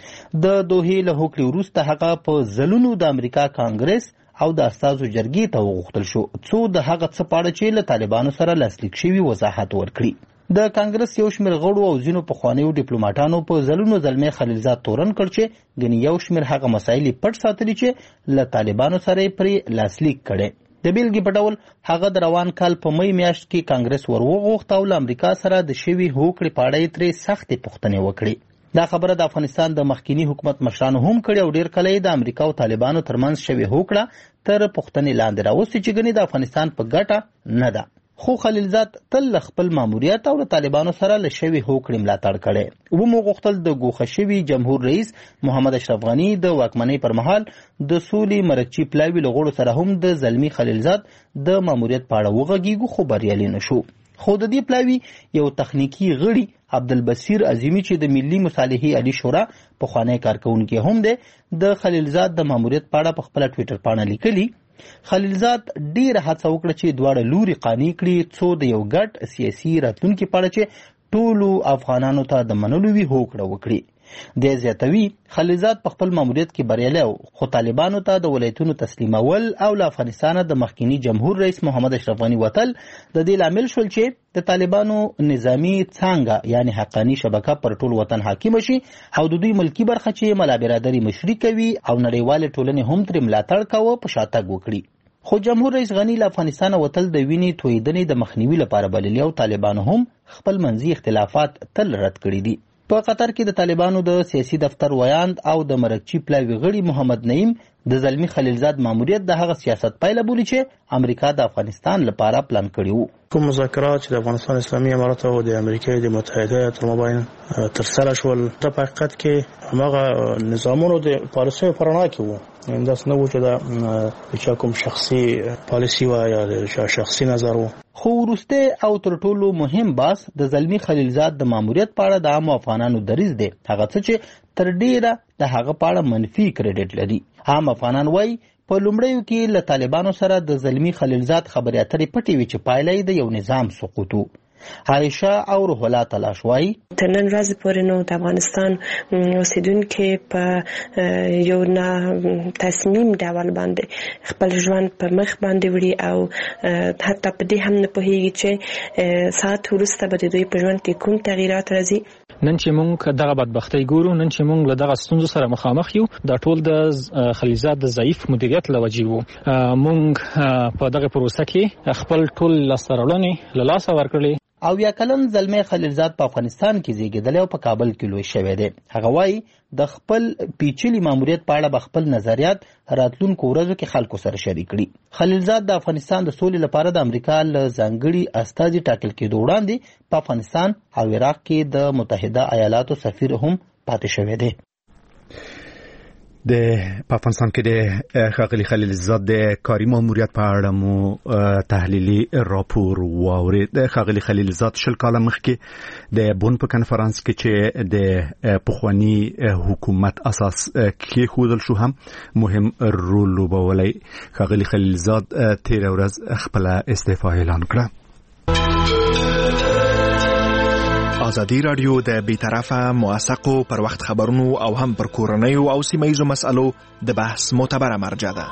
Speaker 10: د دوحې له هوکړې وروسته هغه په ځلونو د امریکا کانګرس او د استازو جرګې ته وغوښتل شو څو د هغه څه په اړه چې له طالبانو سره لاسلیک شوي وضاحت ورکړي. د کانګرس یو شمېر غړو او ځینو پخوانیو ډیپلوماټانو په ځلونو زلمی خلیلزاد تورن کړ چې ګنې یو شمېر هغه مسایل پټ ساتلي چې له طالبانو سره یې پرې لاسلیک کړي. د بیلګې په ډول هغه د روان کال په می میاشت کې کانګرس ور وغوښت او له امریکا سره د شوي هوکړې په اړه یې ترې سختې پوښتنې وکړي. دا خبره د افغانستان د مخکینی حکومت مشرانو هم کړې او ډیر کله د امریکا او طالبانو ترمنځ شوې هوکړه تر پوښتنې لاندې راوستې چې ګنې د افغانستان په ګټه نه ده. خو خلیلزاد تل له خپل ماموریت او له طالبانو سره له شوې هوکړې ملاتړ کړی. ومو غوښتل د ګوښه شوي جمهور رئیس محمد اشرف غني د واکمنۍ پر مهال د سولې مرکچي پلاوي له غړو سره هم د زلمی خلیلزاد د ماموریت په اړه وغږیږو، خو بریالي نه شو. خو د دې پلاوي یو تخنیکی غړي عبدالبصیر عظیمی چې د ملي مصالحې عالی شورا پخوانی کارکونکی هم دی، د خلیلزاد د ماموریت په اړه په خپله ټویټر پاڼه لیکلي، خلیلزاد ډیره هڅه وکړه چې دواړه لوري قانع کړي څو د یو ګډ سیاسي راتلونکي په اړه چې ټولو افغانانو ته د منلو وي هوکړه وکړي. د زیاتوي خلیلزاد په خپل ماموریت کې بریالی و، خو طالبانو ته د ولایتونو تسلیمول او له افغانستانه د مخکینی جمهور رئیس محمد اشرف غني وتل د دې لامل شول چې د طالبانو نظامی څانګه یعنی حقانی شبکه پر ټول وطن حاکم شي او د دوی ملکی برخه چې ملا برادری مشري کوي او نړیوال ټولنې هم تر ملاتړ کوي په شاتګ وکړي. خو جمهور رئیس غني له افغانستانه وتل د وینې تویدنې د مخنیوي لپاره بللی او طالبانو هم خپل منځي اختلافات تل رد کړي دي. په قطر کې د طالبانو د سیاسي دفتر ویاند او د مرکچي پلاوي غړي محمد نعیم د زلمی خلیلزاد ماموریت د هغه سیاست پایله بولي چې امریکا د افغانستان لپاره پلان کړی وو.
Speaker 2: کوم مذاکرات چې د افغانستان اسلامي امارات او د امریکا د متحده ایالاتو مابین ترسره شول د حقیقت کې هغه نظامونو د پالیسۍ په رڼا کې وو، انداس نه و چې دا چې کوم شخصي پالیسي و یا د شخصي نظر وو.
Speaker 10: خو وروسته او تر ټولو مهم باس د زلمی خلیلزاد د ماموریت په اړه د عام افغانانو دریځ دی، هغه څه چې تر ډیره د هغه په اړه منفي کریډټ لري. عام افغانان وایي په لومړیو کې له طالبانو سره د زلمی خلیلزاد خبرې اترې پټې وي چې پایله یې د یو نظام سقوط و. عایشه او روح الله تلاش وایي
Speaker 13: تر نن ورځې پورې نو د افغانستان اوسیدونکي په یو نه تصمیم ډول باندې خپل ژوند په مخ باندې وړي او حتی په دې هم نه پوهیږي چې ساعت وروسته به د دوی په ژوند کې کوم تغییرات راځي.
Speaker 4: نن چې مونږ دغه بدبختۍ ګورو، نن چې مونږ له دغه ستونزو سره مخامخ یو، دا ټول د خلیلزاد د ضعیف مدیریت له وجې وو. مونږ په دغه پروسه کې خپل ټول لاسته راوړنې له لاسه ورکړلې.
Speaker 10: او یا کلن زلمی خلیلزاد په افغانستان کې زیږیدلی او په کابل کې لوی شوی دی. هغه وایي د خپل پیچلي ماموریت په اړه به خپل نظریات راتلونکو ورځو کې خلکو سره شریک کړي. خلیلزاد د افغانستان د سولې لپاره د امریکا له ځانګړي استازي ټاکل کېدو وړاندې په افغانستان او عراق کې د متحده ایالاتو سفیر هم پاتې شوی دی.
Speaker 1: د په افغانستان کې د ښاغلي خلیلزاد د کاري ماموریت په اړه مو تحلیلي راپور واورید. د ښاغلي خلیلزاد شل کاله مخکې د بون په کنفرانس کې چې د پخواني حکومت اساس کېښودل شو هم مهم رول لوبولی. ښاغلي خلیلزاد تېره ورځ خپله استعفا اعلان کړه.
Speaker 5: ازادي رادیو د بیطرفه موثقو پر وخت خبرونو او هم پر کورنیو او سیمه‌ییزو مسألو د بحث معتبره مرجع ده.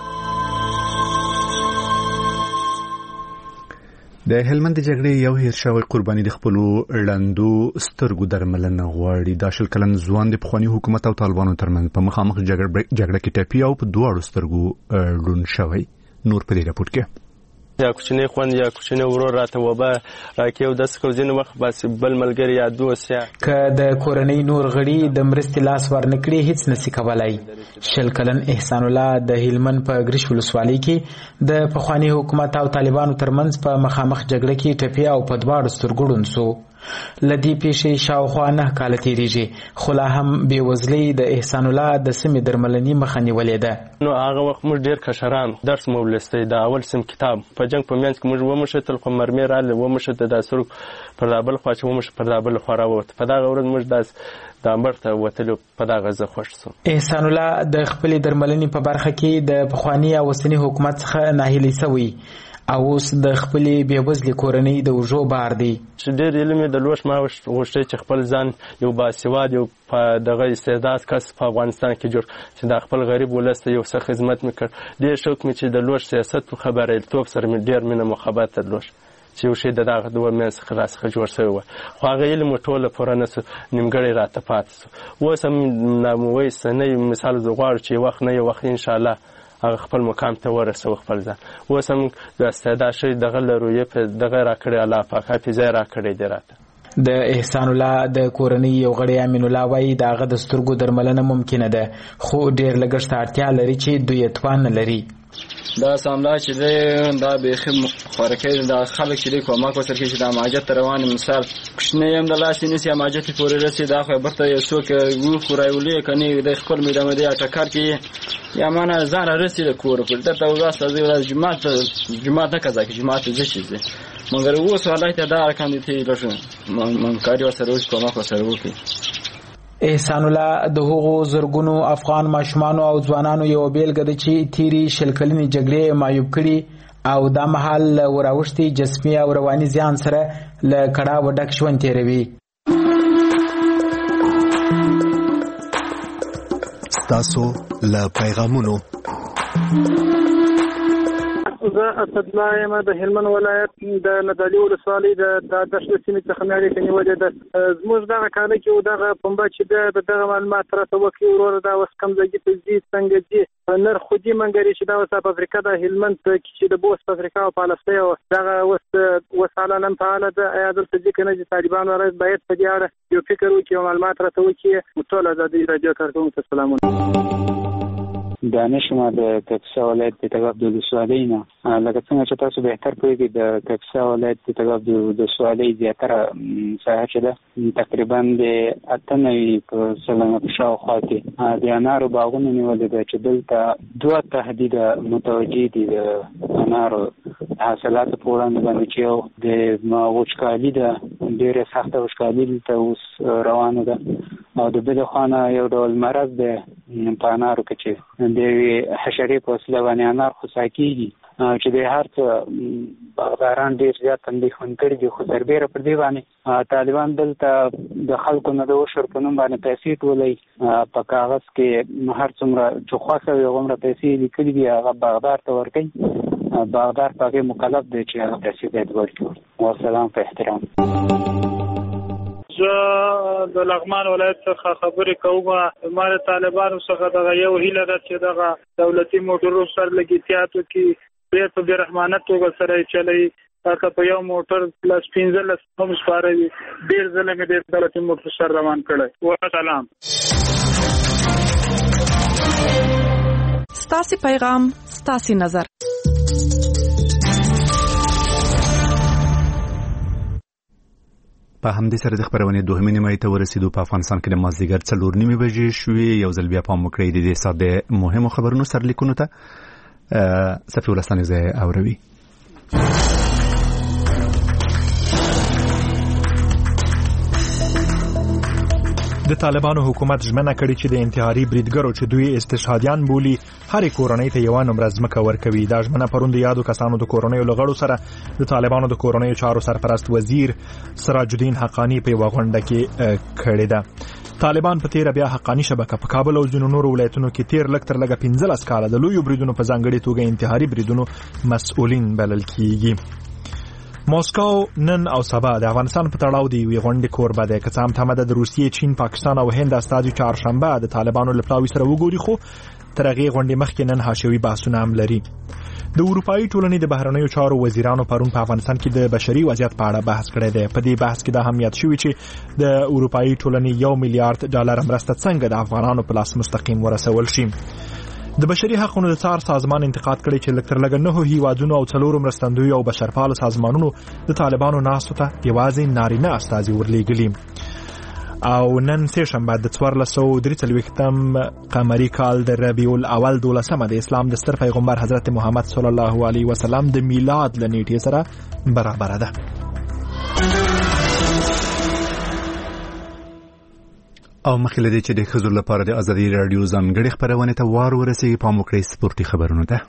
Speaker 1: د هلمند جګړې یو هیر شوی قرباني د خپلو ړندو سترګو درملنه غواړي. دا شل کلن ځوان د پخواني حکومت او طالبانو ترمنځ په مخامخ جګړه کې ټپي او په دواړو سترګو ړوند شوی. نور په دې راپور کې
Speaker 14: یا کوچنی خوند یا کوچنی ورور راته وبه راکې او داسې کوزینو وخت باسي بل ملګری یا دوست یا
Speaker 15: که د کورنۍ نور غړي د مرستې لاس ورنکړي هیڅ نسی کولای. شل کلن احسان الله د هلمند په ګریش ولسوالۍ کې د پخواني حکومت او طالبانو ترمنځ په مخامخ جګړه کې ټپي او په دواړو سترګو ړوند شو. لدی پیښې شاوخوا نه کاله تیریږي خو لا هم بېوزلۍ د احسان الله د سمې درملنې مخه نیولې ده.
Speaker 14: نو هغه وخت موږ ډېر کشران درس مو ولستی د اول سم کتاب په جنګ په منځ کې موږ وموښتل خو مرمۍ راغله وموښته د سرک پر دا بل خوا چې وموښه پر دا بل خوا راووت. په دغه ورځ موږ داسې د امبر ته وتلو په دغه زه خوښ شوم.
Speaker 15: احسان الله د خپلې درملنې په برخه کې د پخواني او اوسني حکومت څخه ناهیلی سوی او اوس د خپلې بېوزلې کورنۍ د اوږو بار دی.
Speaker 14: چې ډېر علم یې درلوش ما غوښتې چې خپل ځان یو باسواد یو په دغه استعداد کس په افغانستان کې جوړ چې د خپل غریب ولس ته یو څه خدمت مې کړ. ډېر شوق مې چې د لوړ سیاست په خبریالتوب سره مې ډېر مینه محبت درلوش چې یو شی د دغه دوه منځ څخه راڅخه جوړ شوی وه خو هغه علم ټوله پوره نه سو نیمګړی راته پاتې سو. اوس هم ناموی سنی مثال زه غواړو چې وخت نه یو وخت انشاءالله هغه خپل مقام ته ورسوه خپل ځان. اوس هم د استعداد شوی دغه له رویې په دغه راکړی الله پاک حافظه یې راکړی دی راته.
Speaker 15: د احسان الله د کورنۍ یو غړی امین الله وایي د هغه د سترګو درملنه ممکنه ده خو ډېر لګښت ته اړتیا لري چې دوی یې توان نه لري.
Speaker 16: دا ساملا چې دی دا بیخي خوارکۍ دا خلک چې دی کومک ورسره کوي چې دا مهاجرت ته روان مثال کوچنی هم د لاس نیسي مهاجرت پورې رسي دا خو برته یو څوک وخو راولي کني د خپل میدان دی ټکر کې یا مانه ځان رسي د کور پر دته واسه د ورځ جمعه جمعه نه کزا کې جمعه ته ځي مګر اوس ولای ته دا ارکان دي لږه من کاری وسره اوس کومک ورسره وکړي.
Speaker 15: احسان الله د هغو زرګونو افغان ماشومانو او ځوانانو یو بیلګه ده چې تیری شل کلنې جګړې معیوب کړي او دا مهال له وراوښتي جسمي او رواني زیان سره له کړاو ډک ژوند تېروي.
Speaker 5: ستاسو له پیغامونو
Speaker 17: زه اسدالله یم د هلمند ولایت د نادعلي ولسوالۍ د دشت سیمې څخه مې اړیکه نیولې ده. زموږ دغه کاله کې دغه پنبه چې ده د دغه معلومات راته وکړي وروره دا اوس کمزګي ته ځي څنګه ځي نرخ خو دې منګري چې دا اوس په افریقا د هلمند کې چې د بوس په افریقا او په الفتا او دغه اوس اوس حالا نن فعاله ده. ایا دلته ځي که نه چې طالبانو رئیس باید په دې اړه یو فکر وکړي او معلومات راته وکړي. ټول ازادي راډیو کارکوونکو ته سلامونه.
Speaker 18: دانش ما د کاپیسا ولایت د تګاب د ولسوالۍ نه لکه څنګه چې تاسو بهتر پوهیږئ د کاپیسا ولایت د تګاب د ولسوالۍ زیاتره ساحه چې ده تقریبا د اته نوي په سلنه په شاوخوا کې د انارو باغونه نیولې ده چې دلته دوه تهدیده متوجه دي د انارو حاصلاتو په وړاندې باندې چې یو د وچکالي ده ډېره سخته وچکالي دلته اوس روانه ده او د بلې خوا نه یو ډول مرض دی په انارو کې چې د یوې حشرې په وسیله باندې انار خوسا کېږي چې د هر څه باغداران ډېر زیات اندېښمن کړي دي خو سربیره پر دې باندې طالبان دلته د خلکو نه د عشر په نوم باندې پیسې ټولوي په کاغذ کې هر څومره چې خوښه وي هغومره پیسې لیکلي دي هغه باغدار ته ورکوي باغدار په هغې مکلف دی چې هغه پیسې باید ورکړي. والسلام په احترام.
Speaker 17: زه د لغمان ولایت څخه خبرې کوم. ما د طالبانو څخه دغه یو هیله ده چې دغه دولتي موټرو سره لګیتیاتو کې ډېر په بې رحمانه توګه سره یې چلوي که په یو موټر پلس پنځلس هم سپاره وي ډېر ځله مې ډېر ځله چې موټر سر روان کړی. وسلام.
Speaker 19: ستاسې پیغام ستاسې نظر.
Speaker 1: په همدې سره د خبرونې دوهمې نیمایي ته ورسېدو. په افغانستان کې د مازدیګر څلور نیمې بجې شوې. یو ځل بیا پام وکړئ د دې ساعت د مهمو خبرونو سرلیکونو ته. صفي ولسانې زه اوروي.
Speaker 5: د طالبانو حکومت ژمنه کړې چې د انتحاري بریدګرو چې دوی استشهادیان بولي هرې کورنۍ ته یوه نمره ځمکه ورکوي. دا ژمنه پرون د یادو کسانو د کورنیو له غړو سره د طالبانو د کورنیو چارو سرپرست وزیر سراج الدین حقانی په یوه غونډه کې کړې ده. طالبان په تیره بیا حقانی شبکه په کابل او ځینو نورو ولایتونو کې تیر لږ تر لږه پنځلس کاله د لویو بریدونو په ځانګړې توګه انتحاري بریدونو مسؤلین بلل کیږي. ماسکو نن او سبا د افغانستان په تړاو دی وی غونډه کوربه ده. که څه هم تمه د روسیې، چین، پاکستان او هند استازي چهارشنبه د طالبانو لپاره سره وګوري، خو تر هغه غونډه مخکې نن حاشوي بحثونه هم لري. د اروپאי ټولنې د بهرنیو چارو وزیرانو پرون په افغانستان کې د بشري وضعیت په اړه بحث کړی دی. په دې بحث کې د اهمیت شوی چې د اروپאי ټولنې یو میلیارډ ډالر مرسته څنګه د افغانانو په لاس مستقیم ورسول شي. د بشري حقوقو د څار سازمان انتقاد کړی چې لکه لږ نه هیوادونو او څلورو مرستندوی او بشرپالو سازمانونو د طالبانو ناستو ته یوازې نارینه استازي ورلېږلي. او نن سه شنبه د څوارلس سوه درې څلوېښتم قمري کال د ربیع الاول دولسمه د اسلام د ستر پیغمبر حضرت محمد صلی الله علیه وسلم د میلاد له نیټې سره برابر ده. او مخکې لدې چې د ښځو لپاره د ازادي راډیو ځانګړې خپرونې ته وار ورسېږي، پام وکړئ سپورتي خبرونو ته.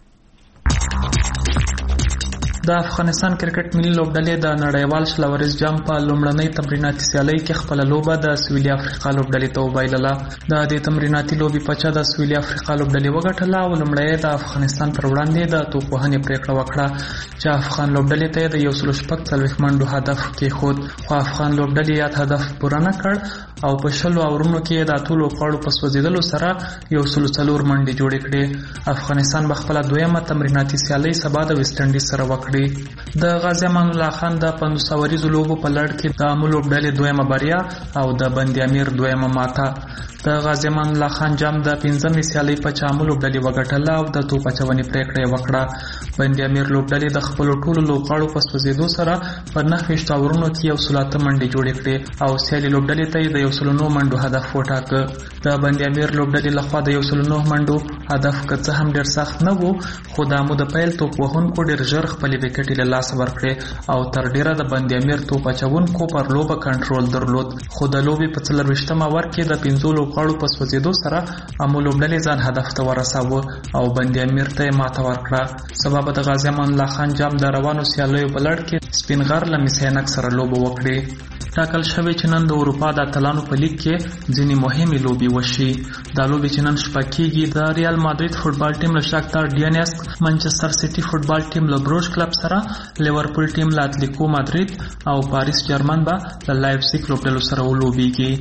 Speaker 20: د افغانستان کرکټ ملي لوبډلې د نړیوال شلوريز جام په لومړنۍ تمریناتي سیالۍ کې خپل لوبه د سویلي افریقا لوبډلې ته وبایلله. د دې تمریناتي لوبې پچا د سویلي افریقا لوبډلې وګټله او لومړی د افغانستان پر وړاندې د توپوهنې پریکړه وکړه چې افغان لوبډلې ته د یو سل شپږ څلوېښت منډو هدف کېښود، خو افغان لوبډلې یاد هدف پوره نه کړ او په شلو اورونو کې د ټولو غاړو په سوځیدلو سره یو سل څلور منډې جوړې کړې. افغانستان به خپله دویمه تمریناتي سیالۍ سبا د ویسټ انډیز سره وکړي. د غازی امان الله خان د پنځوس سوریزو لوبو په لړ کې د امو لوبډلې دویمه بریا او د بندي امیر دویمه ماته. د غازی امان الله خان جام د پنځمې سیالۍ په چامو لوبډلې وګټله او د توپ اچونې پریکړه یې وکړه. بندي امیر لوبډلې د خپلو ټولو لوبغاړو په سوځېدو سره په نهه ویشت اورونو کې یو سل اته منډې جوړې کړې او سیالي لوبډلې ته یې د یو سل نهه منډو هدف وټاکه. د بندي امیر لوبډلې لخوا د یو سل نهه منډو هدف که څه هم ډېر سخت نه و، خو د امو د پیل توپ وهونکو ډېر ژر خپلې وکټې له لاسه ورکړې او تر ډېره د بندي امیر توپ اچوونکو پر لوبه کنټرول درلود. خو د لوبې په څلرویشتمه اوور کې د پنځو لوبغاړو په سوځېدو سره امو لوبډلې ځان هدف ته ورساوه او بندي امیر ته یې ماته ورکړه. سبا به د غازی امان الله خان جام د روانو سیالیو په لړ کې سپین غر له میسینک سره لوبه وکړي. ټاکل شوی چې نن د اروپا د اتلانو په لیګ کې ځینې مهمې لوبې وشي. دا لوبې چې نن شپه کېږي د ریال مادرید فوټبال ټیم له شاکتار ډینیسک، منچستر سیټي فوټبال ټیم له بروژ کلب سره، لیورپول ټیم له اتلیکو مادرید او پاریس جرمن به له لایپزیګ لوبډلو سره ولوبېږي.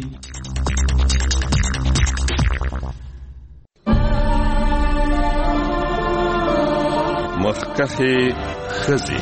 Speaker 21: مخکښې ښځې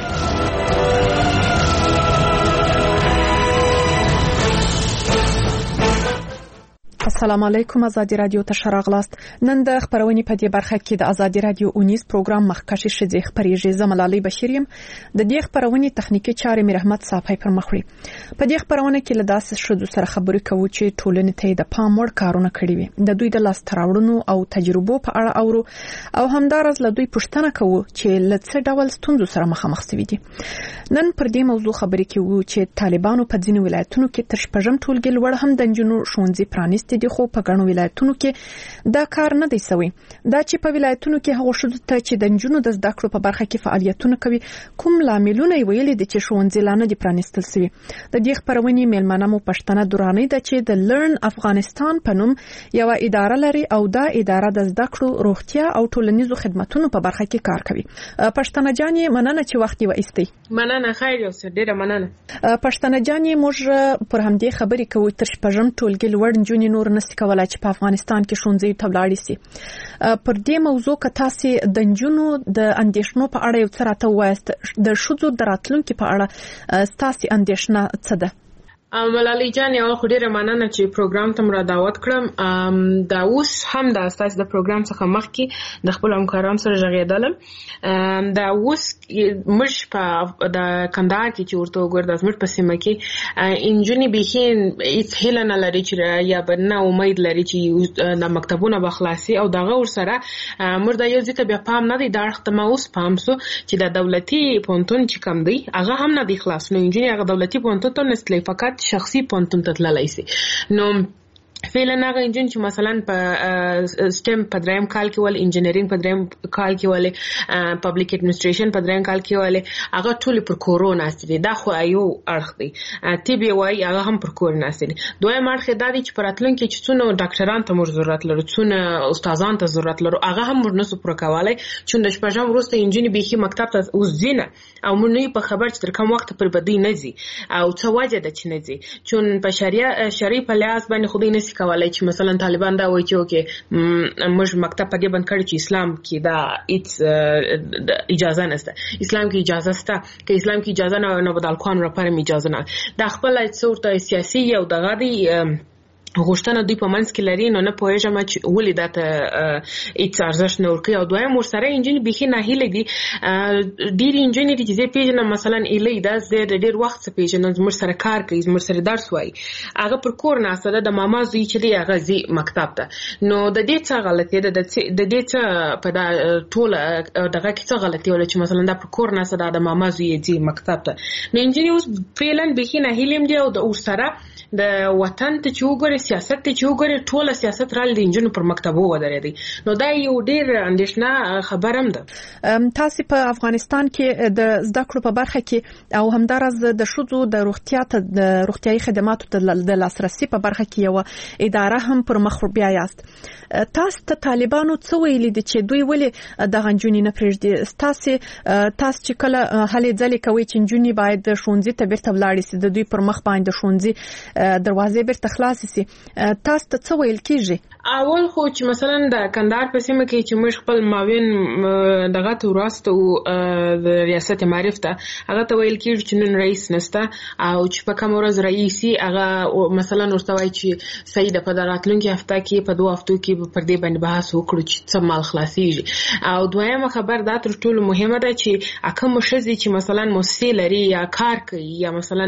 Speaker 19: السلام علیکم. ازادي رادیو ته شراغلاست. نن د خبرونې په دې برخه کې د ازادي رادیو اونیز پروګرام مخکښې ښځې خبرېږي. زه ملالۍ بشیر یم. د دې خبرونې تخنیکی چارې مې رحمت صافی پر مخ وړي. په دې خبرونه کې له داسې ښځو سره خبرې کوو چې ټولنې ته د پام وړ کارونه کړي وي. د دوی د لاس تراوړنو او تجربو په اړه اورو او همدارس له دوی پوښتنه کوو چې له څه ډول ستونزو سره مخامخ شوي دي. نن پر دې موضوع خبرې کوو چې طالبانو په ځینو ولایتونو کې تر شپږم ټولګي لوړ هم د نجونو ښوونځي پرانیستي دي، خو په ګڼو ولایتونو کې دا کار نه دی شوی. دا چې په ولایتونو کې هغه ښځو ته چې د نجونو د زده کړو په برخه کې فعالیتونه کوي کوم لاملونه یې ویلي دي چې ښوونځي لا نه دي پرانیستل شوي. د دې خبرونې میلمنه مو پښتنه درانۍ ده چې د لرن افغانستان په نوم یو اداره لري او دا اداره د زده کړو، روغتیا او ټولنیزو خدماتو په برخه کې کار کوي. پښتنه جانې مننه چې وخت یې وایستئ.
Speaker 22: مننه، خیر یو څه ډیره مننه.
Speaker 19: پښتنه جانې موږ پر همدې خبرې کوو تر شپږم ټولګي لوړ نجونې نور نسی کولای چې په افغانستان کې ښوونځي ته ولاړ شي. پر دې موضوع که تاسو د نجونو د اندېښنو په اړه یو څه راته ووایاست، د ښځو د راتلونکي په اړه ستاسو اندېښنه څه ده؟
Speaker 22: ملالۍ جان، یو خو ډیره مننه چې پروګرام ته مرا دعوت کړم. دا اوس هم د اساس د پروګرام څخه مخکې د خپل همکارانو سره ژغېدلم. دا اوس موږ په د کندهار کې چې ورته وګورئ، د زموږ په سیمه کې انجونې بیخي هیڅ هیله نه لري چې یا به نه امید لري چې د مکتبونه به خلاصي، او دغه ورسره موږ د یو ځای ته بیا پام نه دی. دا وخت ما اوس پام سو چې د دولتي پوهنتون چې کوم دی هغه هم نه دی خلاص. نو انجونې هغه دولتي پوهنتون ته نستلی، فقط شخصي پوهنتون ته تللی شي. نو فعلا هغه انجن چې مثلا په سټم په دریم کال کې ول، انجینرینګ په دریم کال کې ول، پبلک اډمنستریشن په دریم کال کې ول، هغه ټول پر کورونا ستدي. دا خو ایو اړخ دی. تی بي واي هغه هم پر کورونا ستدي. دویم اړخ دا دی چې پراتلون کې چې څونه ډاکټران ته موږ ضرورت لرو، څونه استادان ته ضرورت لرو، هغه هم موږ نسو پر کولای. چې د شپږم وروسته انجن بیخي مکتب ته اوس ځینه او موږ نه په خبر چې تر کوم وخت پر بدی نه ځي او څه وجه ده چې نه ځي. چې په شریعه شریعه په لحاظ باندې خو دې نه کولای چې مثلا طالبان دا وایي چې اوکې موږ مکتب په دې بند کړی چې اسلام کې دا هیڅ اجازه نشته. اسلام کې اجازه شته، که اسلام کې اجازه نه نه بدل قانون را پرې اجازه نه. دا خپل څورته سیاسي او دغه دی غوښتنه دوی په منځ کې لري. نو نه پوهېږم چې ولې دا ته هیڅ ارزښت نه ورکوي. او دویم ورسره انجینې بیخي ناهیلې دي. ډېرې انجینې دي چې زه پېژنم، مثلا ایلۍ دا زه د ډېر وخت څخه پېژنم، زموږ سره کار کوي، زموږ سره درس وایي. هغه پر کور ناسته ده، د ماما زوی چې دی هغه ځي مکتب ته. نو د دې څه غلطي ده، د دې څه په دا ټوله دغه کې څه غلطي ولا چې مثلا دا پر کور ناسته ده، د ماما زوی ځي مکتب ته. نو انجینې اوس فعلا بیخي ناهیلې دي. او د ورسره د وطن ته چې وګورئ، سیاست ته چې وګورئ، ټوله سیاست رال د انجونو پر مکتبو ودرېدی. نو دا یو ډېر اندېښنه خبره هم ده.
Speaker 19: تاسو په افغانستان کې د زده کړو په برخه کې او همدارس د ښځو د روغتیا ته د روغتیايي خدماتو د لاسرسي په برخه کې یو اداره هم پر مخ بیا یاست. تاسو ته طالبانو څه ویلي دي چې دوی ولې د غنجونی نه پرېږدي؟ تاسو تاسو چې کله هلې ځلې کوي چې انجونی باید ښوونځي ته بیرته ولاړ شي، د دوی پر مخ باندې ښوونځي دروازې بیرته خلاص شي، تاسو ته څه ویل کیږي؟
Speaker 22: اول خو چې مثلا د کندهار په سیمه کې چې موږ خپل معاون دغه ته وراستو د ریاست معرف ته، هغه ته ویل کیږي چې نن رئیس نسته او چې په کوم ورځ رئیسي هغه مثلا ورته وایي چې سید په راتلونکي هفته کې په دوه هفتو کې پر دې باندې بحث وکړو چې څه مال خلاصيږي. او دویمه خبر دا تر ټولو مهمه ده چې اکه مشزي چې مثلا موسسه لري یا کار کوي یا مثلا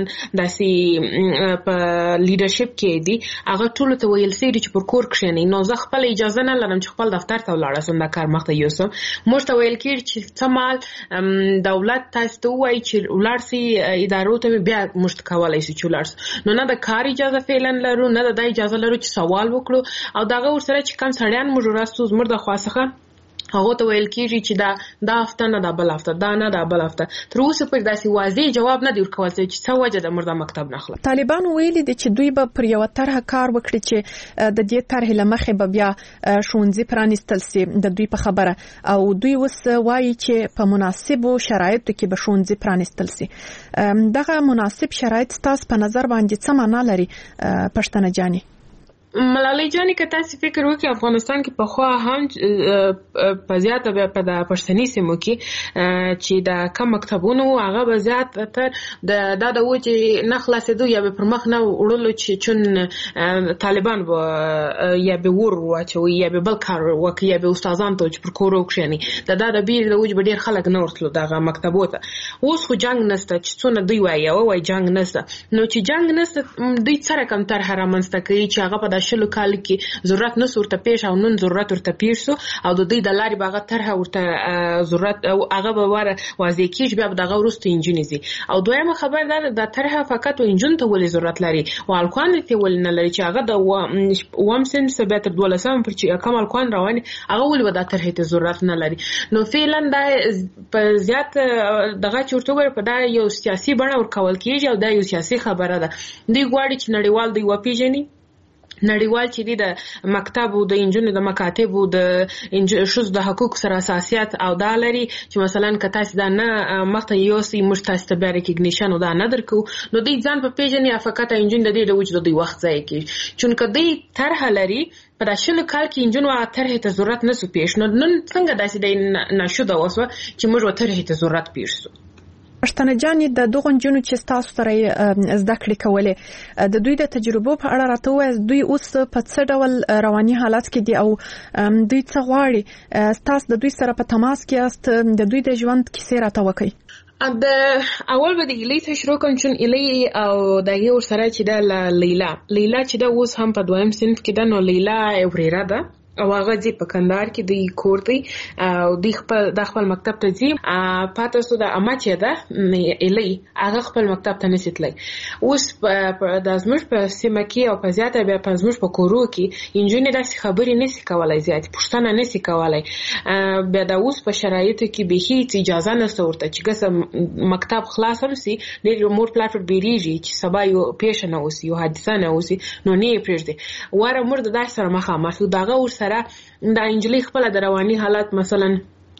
Speaker 22: داسې په لیډرشپ کې دي، هغه ټول ته ویل سي چې پر کور کښینی. نو زه خپل اجازه نه لرم چې خپل دفتر ته ولاړ شم، دا کار مخته یوسم. موږ ته ویل کېږي چې څه مال دولت تاسو ته وایي چې ولاړ سي ادارو ته، بیا موږ کولای شو چې ولاړ سو. نو نه د کار اجازه فعلا لرو، نه د اجازه لرو چې سوال وکړو. او دغه ورسره چې کم سړیان موږ راستو زموږ د خواصخه هغه ته ویل کېږي چې دا دا هفته نه دا بل هفته، دا نه دا بل هفته. تر اوسه پرې داسې واضح جواب نه دی ورکول شوی چې څه وجه د مرده مکتب نه خلاص.
Speaker 19: طالبان ویلي دي چې دوی به پر یو طرح کار وکړي چې د دې طرح لمخې به بیا ښوونځي پرانیستل سي د دوی په خبره، او دوی اوس وایي چې په مناسبو شرایطو کې به ښوونځي پرانیستل سي. دغه مناسب شرایط ستاسو په نظر باندې څه معنا لري پښتنه جاني؟
Speaker 22: ملالۍ جانې که تاسو فکر وکړئ، افغانستان کې پخوا هم په زیاته بیا په د پښتني سیمو کې چې د کم مکتبونو هغه به زیاتتر د دا د و چې نه خلاصېدو یا به پر مخ نه وړلو چې چون طالبان به یا به ور واچوي یا به بل کار وکړي یا به استادان ته چې پر کور وکښېني. د دا د بیرې د وجې به ډېر خلک نه ورتلو دغه مکتبو ته. اوس خو جنګ نشته چې څونه دوی وایي او وایي جنګ نشته. نو چې جنګ نشته، دوی څه رقم طرحه رامنځته کوي چې هغه په شلو کال کې ضرورت نه ورته پیښ او نن ضرورت ورته پیښ سو، او د دوی د لارې باغه طرحه ورته ضرورت او هغه به واره واضح کیږي، بیا دغه ورسته انجینیزي. او دویمه خبر ده د طرحه فقط و انجین ته ولې ضرورت لري او الکوان ته ولې نه لري چې هغه د وام سن سبت دولسم پر چې کمال کوان رواني هغه ولې د طرحه ته ضرورت نه لري. نو فعلا دا په زیات دغه چورتوګر په دا یو سیاسي بڼه ورکول کیږي او دا یو سیاسي خبره ده. دوی غواړي چې نړیوال دوی وپیژني، نړیوال چې دی د مکتب او د انجونو د مکاتب او د شوز د حقوق سره اساسيات او دا لري چې مثلا که تاسو دا نه مخته یو سي مشتاس ته ریکګنیشن او دا نه درکو نو د ځان په پیژنې افقات انجون د دې د وجود د وخت ځای کې چون کدی طرح لري په داشنو کال کې انجونو طرح ته ضرورت نه سو پیښ نو نن څنګه داسې د نشو د وسو چې موږ طرح ته ضرورت پیښ سو
Speaker 19: پښتنه جان د دغه جنونو چې تاسو سره زده کړې کولې د دوی د تجربو په اړه راته وایي دوی اوس په څه ډول رواني حالت کې دي او دوی څه غواړي تاسو د دوی سره په تماس کې یاست د دوی د ژوند کیسې راته وکړئ
Speaker 22: د اول به د ایلی ته شروع کوم چې ایلی او د یو سره چې د لیلا لیلا چې د اوس هم په دویم صنف کې د نو لیلا اوريرا ده او هغه ځي په کندهار کې د کور دی او د خپل د خپل مکتب ته ځي پاتې سو د اما چې ده الی هغه خپل مکتب ته نسیتلی اوس په د ازمش په سیمه کې او په زیاته بیا په ازمش په کورو کې انجینر داسې خبرې نسی کولای زیات پښتنه نسی کولای بیا د اوس په شرایطو کې به هیڅ اجازه نه ورته چې ګس مکتب خلاص هم سي د مور پلاټ بیریږي چې سبا یو پیښه نه اوسي یو حادثه نه اوسي نو نه پرېږدي واره مور د داس سره مخامخ دغه ور سره د انجلي خپل د رواني حالت مثلا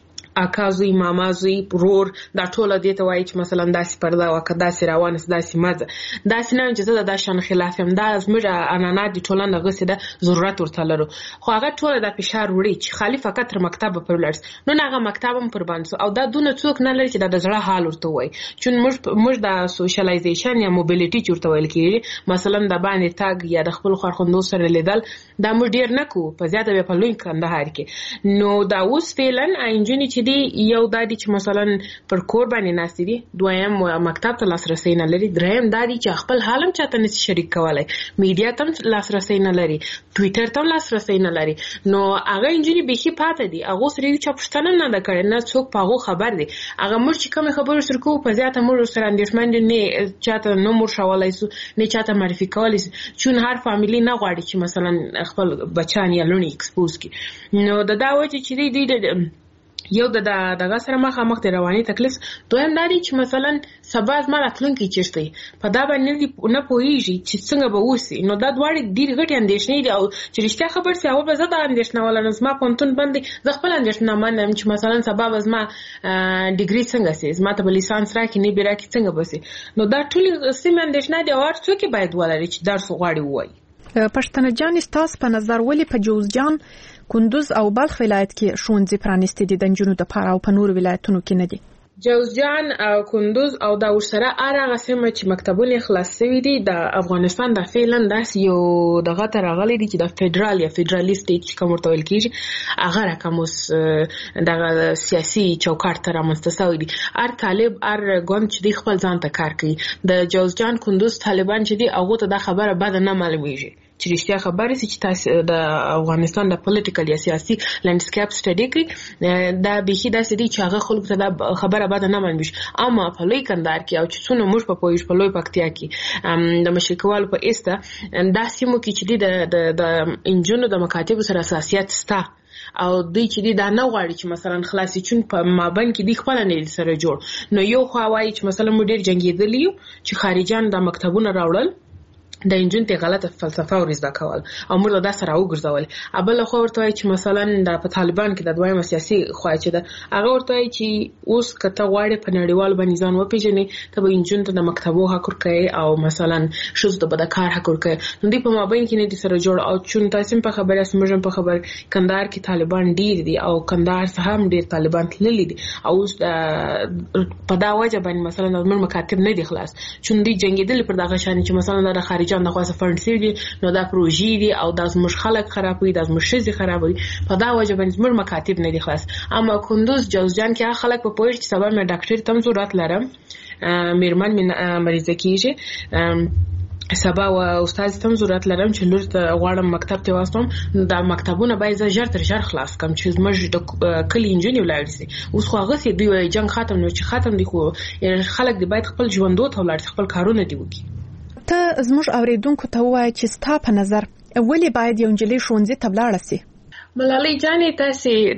Speaker 22: اکازوی مامازوی پرور دا ټوله دې ته وایي چې مثلا داسې پرده او کدا سي روان است داسې مزه داسې نه چې زه د شان خلاف هم دا زموږ انانا د ټولنه غسه د ضرورت ورته لرو خو هغه ټوله د فشار وړي چې خالي فقط تر مکتب پر ولرس نو هغه مکتب هم پر باندې او دا دونه څوک نه لري چې د زړه حال ورته وایي چې موږ موږ د سوشلایزیشن یا موبیلیټي چورته ویل کیږي مثلا د باندې تاګ یا د خپل خورخوندو سره لیدل دا موږ ډیر نه کو په زیاته په لوی کندهار کې نو دا اوس فعلن انجینی چې دی یو دادی چې مثلا پر کور باندې ناستې دي دویم مکتب ته لاسرسي نه لري دریم دادی چې خپل حالم چاته نشي شریک کولای میډیا ته لاسرسي نه لري ټوئیټر ته لاسرسي نه لري نو هغه انجینی به هی پاتې دي هغه سره یو چپشتنه نه د کړي نه څوک پاغو خبر دي هغه مر چې کوم خبرو سره کو په زیاته مر سره اندیشمن نه چاته نو مر شوالای سو نه چاته معرفي کولای چون هر فامیلی نه غواړي چې مثلا خپل بچان یا لونی ایکسپوز کی نو د دا وجه چې دی د یو د دغه سره مخامخ د رواني تکلیف دویم داري چې مثلا سبا زما راتلونکي چشتي په دا باندې نه پوهیږي چې څنګه به وسی نو دا دواړه ډیر غټ اندیشنې دي او چې رښتیا خبر سي او به زه دا اندیشنه ولا نظم پونتون باندې زه خپل اندیشنه مانم چې مثلا سبا زما ډیګري څنګه سي زما ته لیسانس راکې نه بیره کې څنګه بسي نو دا ټول سیم اندیشنه دي او هر څوک باید ولري چې درس غواړي وای
Speaker 19: پښتنه جان استاس په نظر ولې په جوزجان کندوز او بلخ ولایت کې ښوونځي پرانیستي دي د نجونو دپاره او په نورو ولایتونو کې نه دي
Speaker 22: جوزجان او کندوز او دا ورسره هغه سیمه چې مکتبونه خلاص شوي دي د افغانستان د فعلن داس یو دغه تر غلي دي چې د فدرال یا فدرالیست چې کوم ورته ویل کیږي هغه رقم اوس د سیاسي چوکاټ تر مستساوي دي هر طالب هر ګوند چې دی خپل ځان ته کار کوي د جوزجان کندوز طالبان چې دی هغه ته د خبره بد نه معلومیږي چې رښتیا خبرې چې تاسو د افغانستان د پولیټیکل یا سیاسي لانډسکیپ سټډي کوي دا به هی داسې دي چې هغه خلکو ته د خبره بعد نه معلومیږي اما په لوی کندهار کې او چې څونه موږ په پوهیږ په لوی پکتیا کې د مشرقوال په ایسته دا سیمو کې چې د د انجونو د مکاتب سره اساسيات ستا او دوی چې دی دا نه غواړي چې مثلا خلاصي چون په مابین کې دی خپل نه سره جوړ نو یو خو وایي چې مثلا موږ ډیر جنگیدلی چې خارجان د مکتبونو راوړل د انجن ته غلطه فلسفه او رزدا کول او موږ دا سره وګرځول ابل خو ورته چې مثلا د په طالبان کې د دویم سیاسي خو چې د هغه ورته چې اوس کته غواړي په نړیوال باندې ځان وپیژني ته به انجن ته د مکتبو حق ورکړي او مثلا شوز د بدکار حق ورکړي نو دی په مابین کې نه دي سره جوړ او چون تاسو په خبره سمجم په خبر کندهار کې طالبان ډیر دي او کندهار څخه هم ډیر طالبان تللي دي او په دا وجه باندې مثلا د مکاتب نه دي خلاص چون دي جنگیدل پر دغه شان چې مثلا د خارج جان دغه فند سي دي نو دا پروژې دي او د زموږ خلک خرابوي د زموږ شزي خرابوي په دا وجه باندې زموږ مکاتب نه دي خلاص اما کندوز جوزجان کې خلک په پوهې چې سبا مې ډاکټر تم ضرورت لرم میرمن من مریضه کیږي سبا او استاد تم ضرورت لرم چې لور ته غواړم مکتب ته واستم دا مکتبونه باید ژر تر ژر خلاص کم چې زموږ د کلی انجینر ولاړ شي اوس خو هغه سي دوی جنگ ختم نو چې ختم دي خو خلک دی باید خپل ژوندو ته ولاړ خپل کارونه دی وکړي
Speaker 19: ته زموږ اوریدونکو ته وایي چې ستا په نظر ولې باید یو نجلۍ ښوونځي ته ولاړه شي
Speaker 22: ملالۍ جانې تاسې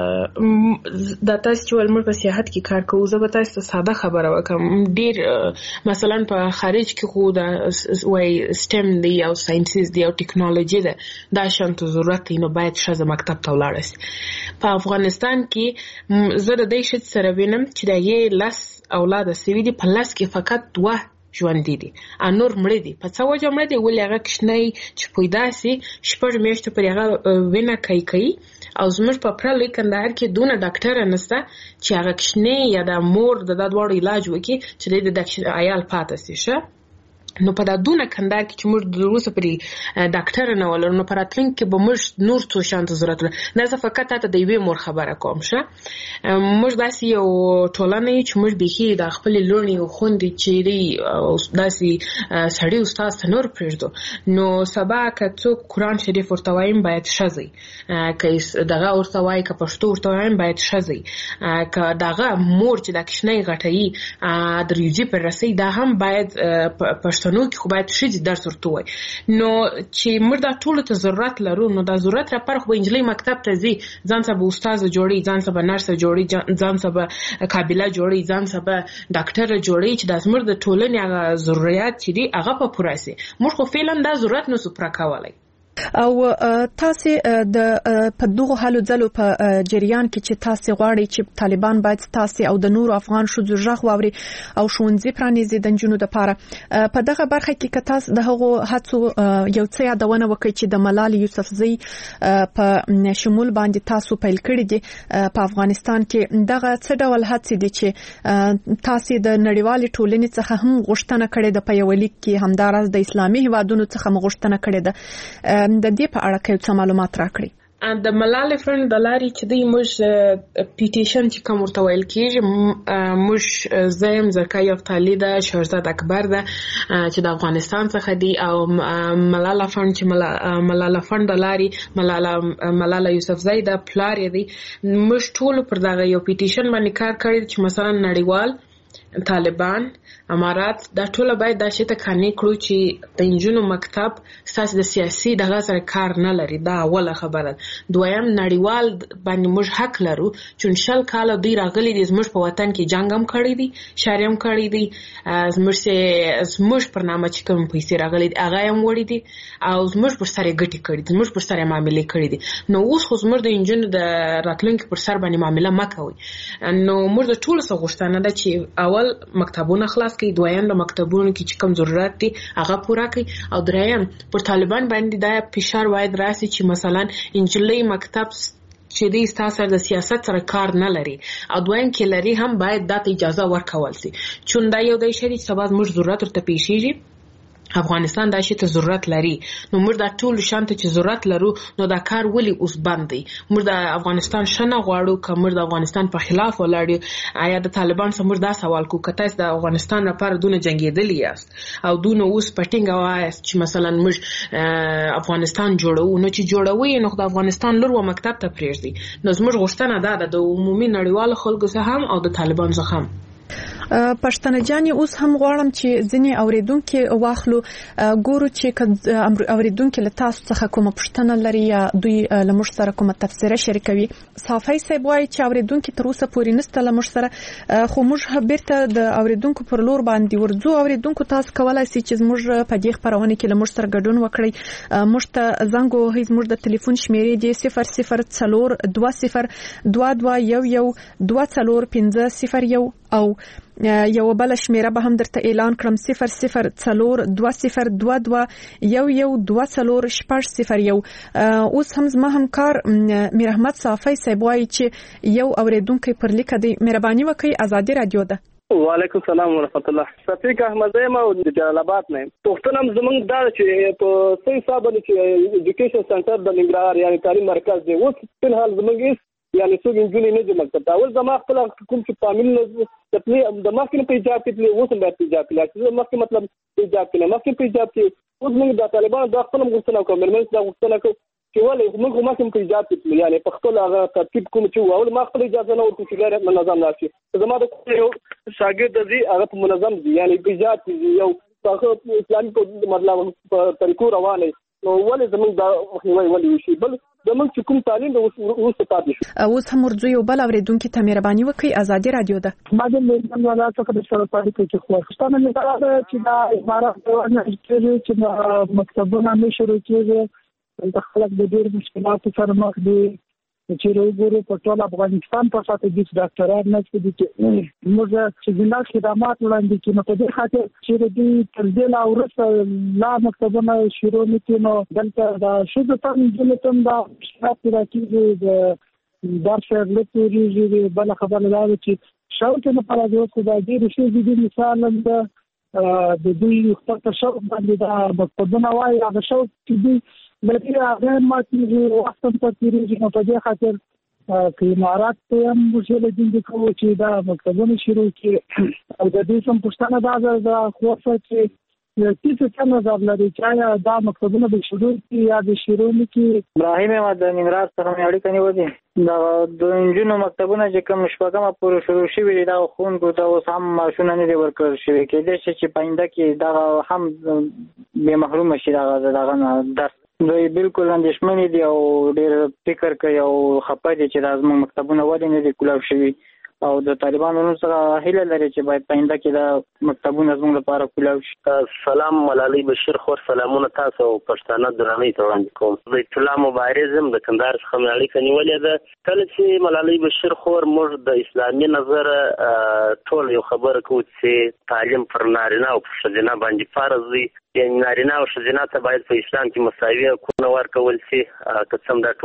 Speaker 22: د د تاسې چې ول موږ په سیاحت کې کار کوو زه به تاسې ته ساده خبره وکړم. ډېر مثلا په خارج کې خو د وایي سټم دی او ساینسز دی او ټیکنالوژي ده دا شانته ضرورت دی نو باید ښځه مکتب ته ولاړه شي. په افغانستان کې زه د دې ښځې سره وینم چې د هغې لس اولاده سوي دي په لس کې فقط دوه ژوندي دي او نور مړه دي. په څه وجه مړه دي؟ ولې هغه کوچنی چې پیدا سي شپږ میاشتې پرې هغه وینه کوي کوي او زموږ په پره لوی کندهار کې دونه ډاکټره نشته چې هغه کوچنی یا د مور د دا دواړو علاج وکړي چې د عیال پاتې شي. ښه نو په دا دونه کندهار کې چې موږ د روسه پرې ډاکټره نه ولرو نو په راتلونکي کې به موږ نور څو شانته ضرورت لرو. دا زه فقط تاته د یوې مور خبره کوم. ښه موږ داسې یو ټولنه یو چې موږ بیخي د خپلې لوڼې او خوندې چې دی داسې سړي استاد ته نور پرېږدو نو سبا که څوک قرآن شریف ورته وایم باید ښځئ، که دغه ورته وایي که پښتو ورته وایم باید ښځئ، که دغه مور چې دا کوچنی غټوي د ریوزي پر رسۍ دا هم باید پښتو نو کې خو باید ښځې درس ورته ووایي. نو چې موږ دا ټولو ته ضرورت لرو نو دا ضرورت راپاره خو به نجلۍ مکتب ته ځي، ځان څه به استاذه جوړي، ځان څه به نرسه جوړي، ځان څه به قابله جوړي، ځان څه به ډاکټره جوړي چې دا زموږ د ټولنې هغه ضرورت چې دي هغه به پوره سي. موږ خو فعلا دا ضرورت نسو پوره کولی.
Speaker 19: او تاسې د په دغه حالو ځلو په جریان کې چې تاسې غواړئ چې طالبان باید تاسې او د نورو افغان ښځو غږ واوري او ښوونځي پرانیزي د نجونو دپاره په دغه برخه کې که تاسو د هغو هڅو یو څه یادونه وکړئ چې د ملالۍ یوسفزۍ په شمول باندې تاسو پیل کړي دي په افغانستان کې دغه څه ډول هڅې دي چې تاسې د نړیوالې ټولنې څخه هم غوښتنه کړې ده په یوه لیک کې همداراز د اسلامي هیوادونو څخه هم غوښتنه کړې ده د دې په اړه کې څه معلومات راکړي؟
Speaker 22: د ملالۍ فرند د لارې چې دی موږ پیټیشن چې کوم ورته ویل کېږي موږ زه یم زرکای افتالي ده، شهرزاد اکبر ده چې د افغانستان څخه دی او ملاله فرند چې ملاله فرند د لارې ملاله ملاله یوسفزۍ ده پلار یې دی. موږ ټولو پر دغه یو پیټیشن باندې کار کړی چې مثلا نړیوال طالبان امارات دا ټول باید دا شی ته قانع کړو چې د انجونو مکتب ساس د سیاسي دغه سره کار نه لري. دا اوله خبره. دویم نړیوال باندې موږ حق لرو چې شل کاله دوی راغلي دي زموږ په وطن کې جنگ هم کړی دي، شر هم کړی دي، زموږ سه زموږ پر نامه چې کوم پیسې راغلي دي هغه هم وړي دي او زموږ پر سره ګټي کړی دي، زموږ پر سره معاملې کړی دي. نو اوس خو زموږ د انجونو د راتلونکي پر سر باندې معامله مکوي. نو موږ د ټولو څخه غوښتنه ده چې اول مکتبونه خلاص کړي، دویم د مکتبونو کې چې کوم ضرورت دي هغه پوره کړي او دریم پر طالبان باندې دا فشار باید راسي چې مثلا انجلۍ مکتب چې دی ستاسو د سیاست سره کار نه لري او دویم کې لري هم باید د اجازه ورکول شي چون دا یو د شری سبب موږ ضرورت ورته پیښیږي. افغانستان دا شی ته ضرورت لري نو موږ دا ټول شانته چې ضرورت لرو نو دا کار ولي اوس بند دی. موږ د افغانستان شنه غواړو که موږ د افغانستان په خلاف ولاړو آیا د طالبان سره موږ دا سوال کو کته د افغانستان لپاره دونه جنگیدلی یاست او دونه اوس پټینګ وایست چې مثلا موږ افغانستان جوړو نو چې جوړوي نو د افغانستان لور و مکتب ته پریږدي. نو زموږ غوښتنه ده د عمومي نړیوال خلکو څخه هم او د طالبان څخه هم.
Speaker 19: پښتنه جاني اوس هم غواړم چې ځینې اوریدونکو واخلو ګورو چې اوریدونکو له تاسو څخه کومه پښتنه لري یا دوی له موږ سره کومه تفسیره شریکوي. صافي صاحب وايي چې اوریدونکو تر اوسه پورې نسته له موږ سره خو موږ بیرته د اوریدونکو پر لور باندې ورځو. اوریدونکو تاسو کولای شئ چې موږ په دې خبرونه کې له موږ سره ګډون وکړئ. موږ ته زنګ وهئ. موږ د ټلیفون شمیرې دی صفر صفر څلور دوه صفر دوه دوه یو یو دوه څلور پنځه صفر یو او یو بل شمیره به هم درته اعلان کړم صفر صفر څلور دوه صفر دوه دوه یو یو دوه څلور شپږ صفر یو. اوس هم زما همکار میر احمد صافی صاحب وايي چې یو اوریدونکو پر لیکه دی. مهرباني وکړئ. آزادي رادیو ده.
Speaker 6: وعلیکم السلام ورحمت الله. شفیق احمد زما د جلال آباد نه پښتنم زمونږ دا چې په صحیح حساب چې ایجوکیشن سنټر د ننګرهار یعنی تعلیم مرکز دی اوس په حال زمونږ یعنی څوک انجونې نه د مکتب اول زما خپل کوم چې فامیل تپلی د مخکې په ایجاب کې اوس هم په ایجاب کې چې مخکې مطلب ایجاب کې مخکې په ایجاب کې اوس موږ د طالبانو د خپل غوښتنه کوم مرمنځ د غوښتنه کوم چې ولې موږ مخکې په ایجاب کې یعنی په خپل هغه ترتیب کوم چې اول ما خپل اجازه نه ورکړم چې غیر منظم راشي. زما د یو شاګرد دی هغه په منظم دی یعنی په ایجاب کې یو هغه اسلامي په مطلب په طریقو روانه ولې زموږ دا مخنیوي ولې وشي بل زموږ چې کوم تعلیم د اوس پاتې شو.
Speaker 19: اوس هم ورځو یو بل اوریدونکو ته مهرباني وکړئ. ازادي رادیو ده.
Speaker 9: ما د مېرمن ولا څخه د سره پاتې کې خو ستاسو نه دا چې دا امارات نه چې مکتبونه نه شروع کېږي د خلک د ډېر مشکلاتو سره مخ دي چې وګورو په ټول افغانستان په ساته د ډاکټرانو نه چې موږ چې د خدمات وړاندې کینو په دې خاطر چې د تلدل او رسل لا مکتبونه شروع نکینو دلته دا شوه تم دلته دا شاته راکېږي د درس لټوري بل خبره دا چې شاوته نه پر راځي دا ډېر شي د مثال د د دې خپل شوق باندې دا مکتبونه وایي هغه شوق چې لکه هغه ماته وخت په تیریږي نو په دې خاطر چې امارات ته هم وشل دي کوم چې دا مکتبونه شروع کړي او د دې سم پښتنه دا دا خوښه چې چې څنګه ځابلري چې دا مکتبونه به شروع کړي یا به شروع نکړي.
Speaker 21: ابراهیم احمد د ننګرهار څخه مې اړیکه نیولې دا د انجونو مکتبونه چې کوم شپږمه پورې شروع شوي دا خوونکو ته اوس هم ماشونه نه دي ورکړل شوي کېدای شي چې پاینده کې دا هم به محروم شي دا دغه درس دوی بالکل اندېښمنې دي او ډېر فکر کوي او خپه دي چې دا زموږ مکتبونه ولې نه دي کولاو شوي او د طالبانو څخه هیله لري چې باید پاینده کې دا مکتبونه زموږ لپاره کولاو شي.
Speaker 23: سلام ملالۍ بشیر خور سلامونه تاسو او پښتانه درنۍ ته وړاندې کوم. بیت الله مبارزم د کندهار څخه مې اړیکه نیولې ده. کله چې ملالۍ بشیر خور موږ د اسلامي نظر ټول یو خبره کوو چې تعلیم پر نارینه او پر ښځینه باندې فرض دی یعنی نارینه او ښځینه ته باید په اسلام کې مساوي حقونه ورکول شي که څه د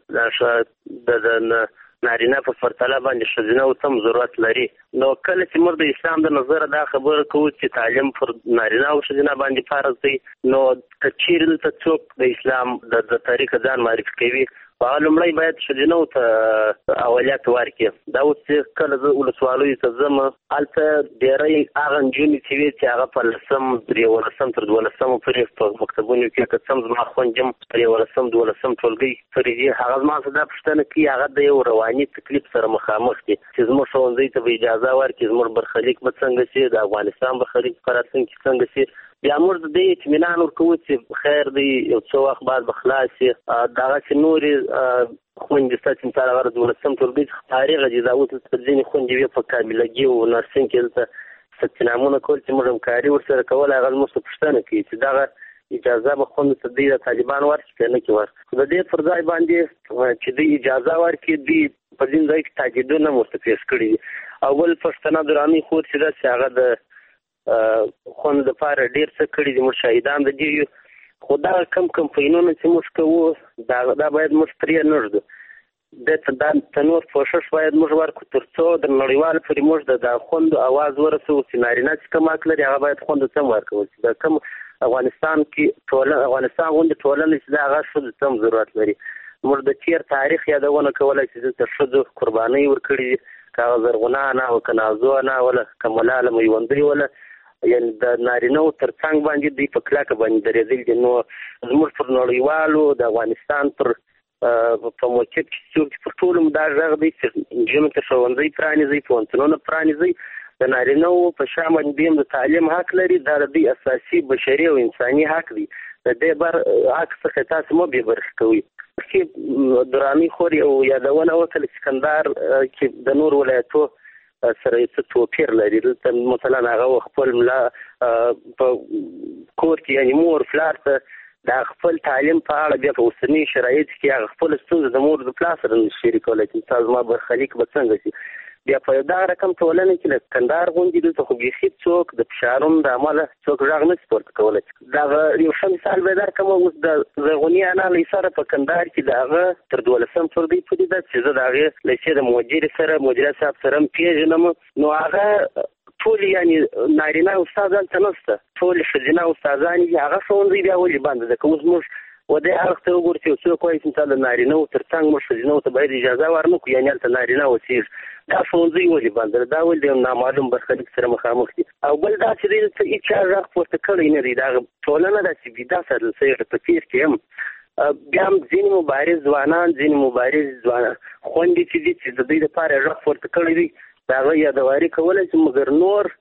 Speaker 23: ټولنه د نارینه په پرتله باندې ښځینه او تم ضرورت لري. نو کله چې موږ د اسلام د نظر دا خبره کوو چې تعلیم پر نارینه او ښځینه باندې فرض دی نو که چیرې دلته څوک د اسلام د طریقه ځان معرفي کوي هغه لومړی باید ښځینو ته اولویت ورکړي. دا اوس چې کله زه ولسوالیو ته ځم هلته ډېری هغه نجونې چې وي چې هغه په لسم تر یولسم تر دولسمو پورې په مکتبونو کې که څه هم زما خویندې هم تر یولسم دولسم ټولګۍ پورې دي هغه زما څخه دا پوښتنه کوي هغه د یو رواني تکلیف سره مخامخ دي چې زموږ ښوونځي ته به اجازه ورکړي زموږ برخلیک به څنګه شي د افغانستان برخلیک په راتلونکي کې څنګه شي بیا موږ د دې اطمینان ورکوو چې خیر دی یو څو وخت بعد به خلاص شي دغه چې نورې خویندې ستا چې مثال هغه دولسم ټولګۍ څخه فارغه دي دا اوس ځینې خویندې وې په کاملګي او نرسنګ کې دلته ثبتنامونه کول چې موږ همکاري ورسره کول هغه زموږ څخه پوښتنه کوي چې دغه اجازه به خویندو ته دوی د طالبان ورکړي که نه کړي ورکړي د دې پر ځای باندې چې دوی اجازه ورکړي دوی په ځینې ځای کې تاکیدونه هم ورته پیش کړي دي او بل پښتنه دراني خور چې ده چې هغه د خوند دپاره ډېر څه کړي دي موږ شاهدان د دې یو خو دا کم کمپاینونه چې موږ کوو دا دا باید موږ پرې نه ږدو دې ته دا تنور کوښښ باید موږ ورکړو تر څو د نړیوال پورې موږ د د خوندو اواز ورسوو چې نارینه چې کوم حق لري هغه باید خوندو ته هم ورکول شي د کوم افغانستان کې ټولنه افغانستان غوندې ټولنه چې دا هغه ښځو ته هم ضرورت لري موږ د تېر تاریخ یادونه کولی چې دلته ښځو قربانۍ ورکړي دي که هغه زرغونه نه وه که نازو نه وله که ملاله میوندۍ وله یعنی د نارینهو تر څنګ باندې دوی په کلکه باندې درېدلي دي نو زموږ پر نړیوالو د افغانستان پر په موقف کې څوک پر ټولو دا غږ دی چې نجونو ته ښوونځي پرانیزئ پوهنتونونه پرانیزئ د نارینهو په شا باندې دوی هم د تعلیم حق لري دا د دوی اساسي بشري او انساني حق دی د دې بر حق څخه تاسو مه بې برخې کوئ. مخکې دراني خور یو یادونه وکړه چې کندهار کې د نور ولایتو سره څه توپیر لري دلته مثلا هغه خپل ملا په کور کې یعنې مور پلار ته د خپل تعلیم په اړه بیا په اوسني شرایطو کې هغه خپله ستونزه د مور د پلار سره نشي شریکولی چې مثال زما برخلیک به څنګه شي بیا په دغه رقم ټولنه کې لکه کندهار غوندې دلته خو بیخي څوک د فشارونو د امله څوک غږ نه شي پورته کولی دغه یو ښه مثال به درکړم اوس د زرغونې انا لیساره په کندهار کې د هغه تر دولسم ټولګۍ پورې ده چې زه د هغې لیسې د مدیر سره مدیره صاحب سره هم پېژنم نو هغه ټول یعنې نارینه استاد هلته نشته ټول ښځینه استادان دي هغه ښوونځی بیا ولې بنده ده که اوس موږ و دې اړخ ته وګورو چې یو څوک وایي چې مثال د نارینهو تر څنګ موږ ښځینهو ته باید اجازه ورنه کړو یعنې هلته نارینه اوسېږي دا ښوونځی ولې بند ده دا ولې د یو نامعلوم برخلیک سره مخامخ دي او بل دا چې دی دلته هېچا غږ پورته کړی نه دی د هغه ټولنه داسې بېدا ساتل شوې په تېر کې هم بیا هم ځینې مبارز ځوانان ځینې مبارز ځوانان خویندې چې دي چې د دوی دپاره غږ پورته کړی دی د هغه یادواري کولی شي مګر نور هېڅ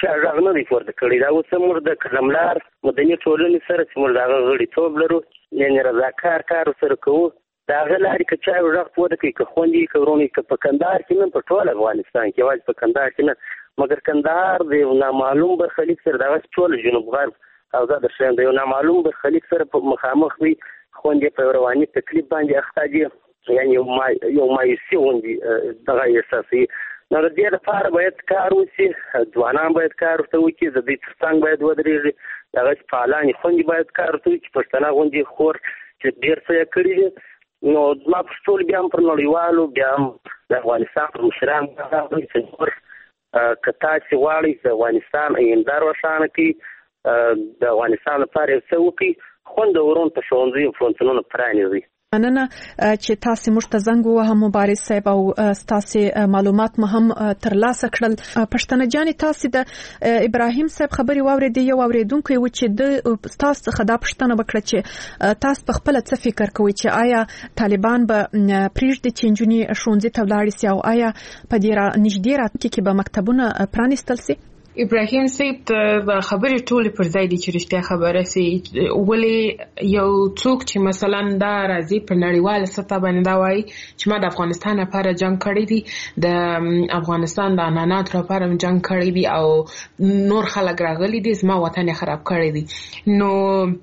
Speaker 23: چا غږ نه دی پورته کړی. دا اوس موږ د قلملار مدني ټولنې سره چې موږ د هغه غړیتوب لرو یعنې رضاکار کار سره کوو د هغه لارې که چا غږ پورته کړي که خویندې که ورونې که په کندهار کې نه په ټول افغانستان کې یوازې په کندهار کې نه مګر کندهار د یو نامعلوم برخلیک سره دغه ټول جنوب غرب او دا د شین د یو نامعلوم برخلیک سره په مخامخ وي. خویندې په رواني تکلیف باندې اخته دي یعنې یو ما یو مایوسي غوندې دغه احساسوي. نو د دې لپاره باید کار وشي، ځوانان باید کار ورته وکړي، د دوی تر څنګ باید ودرېږي، دغه فعالانې خویندې باید کار ورته وکړي. پښتانه غوندې خور چې ډېر څه یې کړي دي نو زما په ټول بیا هم پر نړیوالو بیا هم د افغانستان پر مشرانو راغلي چې نور که تاسې غواړئ د افغانستان آینده روښانه کړي، د افغانستان لپاره یو څه وکړي، خویندو ورونو ته ښوونځي او پوهنتونونه پرانیزئ.
Speaker 19: مننه چې تاسو موږ ته زنګ ووهه مبارز صاحب او تاسو معلومات مو هم ترلاسه کړل. پښتنه جانې تاسو د ابراهیم صاحب خبري واورېدې یو اوریدونکو و چې د تاسو څخه دا پښتنه وکړه چې تاسو په خپل څه فکر کوئ چې آیا طالبان به پریږدي چې نجونې ښوونځي ته ولاړ شي او آیا په دې را نږدې راتلونکي کې به مکتبونه پرانیستل شي؟
Speaker 22: ابراهیم صاحب ته خبرې ټولې پر ځای دي چې رښتیا خبره سي. ولې یو څوک چې مثلا دا راځي په نړیواله سطح باندې دا وایي چې ما د افغانستان لپاره جنگ کړی دی، د افغانستان د عنعناتو لپاره جنگ کړی دی او نور خلک راغلي دي زما وطن خراب کړی دی. نو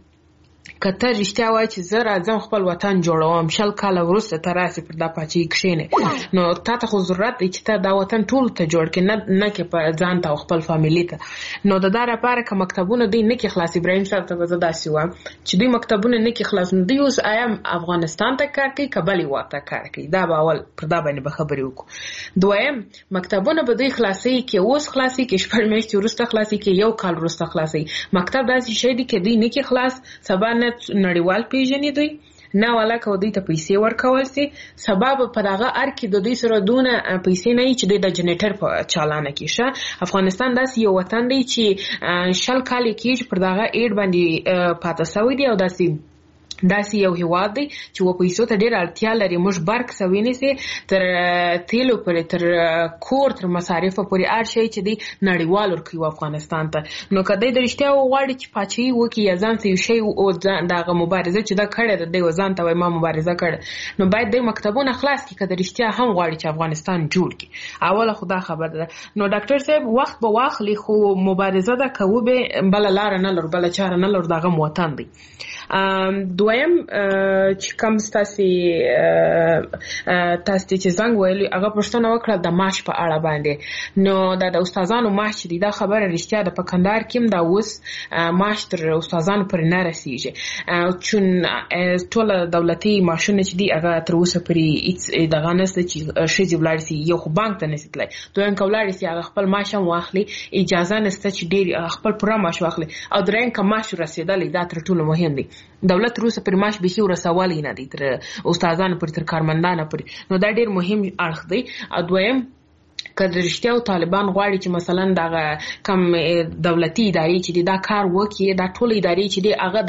Speaker 22: کته رښتیا وایي چې زه راځم خپل وطن جوړوم، شل کاله وروسته ته راسې پر دا پاچې کښېنې، نو تا ته خو ضرورت دی چې ته دا وطن ټولو ته جوړ کړې، نه نه کې په ځان ته او خپل فامیلي ته. نو د دا لپاره که مکتبونه دوی نه کې خلاص، ابراهیم صاحب ته به زه داسې وایم چې دوی مکتبونه نه کې خلاص، نو دوی اوس آیا افغانستان ته کار کوي که بلې هېواد ته کار کوي؟ دا به اول پر دا باندې به خبرې وکړو. دویم مکتبونه به دوی خلاصوي کې اوس خلاصوي کې شپږ میاشتې وروسته خلاصوي کې یو کال وروسته خلاصوي. مکتب داسې شی دی چې دوی نه کې خلاص، سبا نه نړیوال پیژنې دوی نه والا که دوی ته پیسې ورکول سي، سبا به په دغه ار کې د دوی سره دونه پیسې نه وي چې دوی د جنریټر په چالانه کې شه. افغانستان داسې یو وطن دی چې شل کالې کېږي پر دغه ایډ باندې پاته سوی دی او داسې داسې یو هیواد دی چې و پیسو ته ډېر اړتیا لري. موږ برق سوی نیسي تر تیلو پورې تر کور تر مصارفو پورې هر شی چې دی نړیوال ورکوي افغانستان ته. نو که دی د رښتیا وغواړي چې پاچاهي وکړي یا ځان ته یو شی دغه مبارزه چې دا کړې ده دی ځان ته وایي ما مبارزه کړې، نو باید دی مکتبونه خلاص کړي که د رښتیا هم غواړي چې افغانستان جوړ کړي. اوله خو دا خبره ده. نو ډاکټر صاحب وخت به واخلي خو مبارزه ده که وبې بله لاره نه لرو بله چاره نه لرو، د هغه وطن دی. دویم چې کوم تاسو تاسو چې څنګه ویلي هغه پښتنه وکړه د معاش په اړه باندې، نو دا د استادانو معاش دی دا خبره رښتیا ده. په کندهار کې دا اوس معاش تر استادانو پر نه رسیږي، چون ټول دولتي معاشونه چې دی هغه تر اوسه پرې دغه نسته چې شې ولاړ سي، یو خو بانک ته نسي تلای، دویم کولاړ سي هغه خپل معاش هم واخلي، اجازه نسته چې ډیر خپل پوره معاش واخلي، او درېم که معاش رسیدلی دا تر ټولو مهم دی. دولت روسه پر معاش به ورسولې نه دي تر استادانو پر تر کارمندانو پر، نو دا ډیر مهم اړخ دی. او دویم که د رښتیا او طالبان غواړي چې مثلا دغه کم دولتي ادارې چې دا کار وکړي، دا ټول ادارې چې دی هغه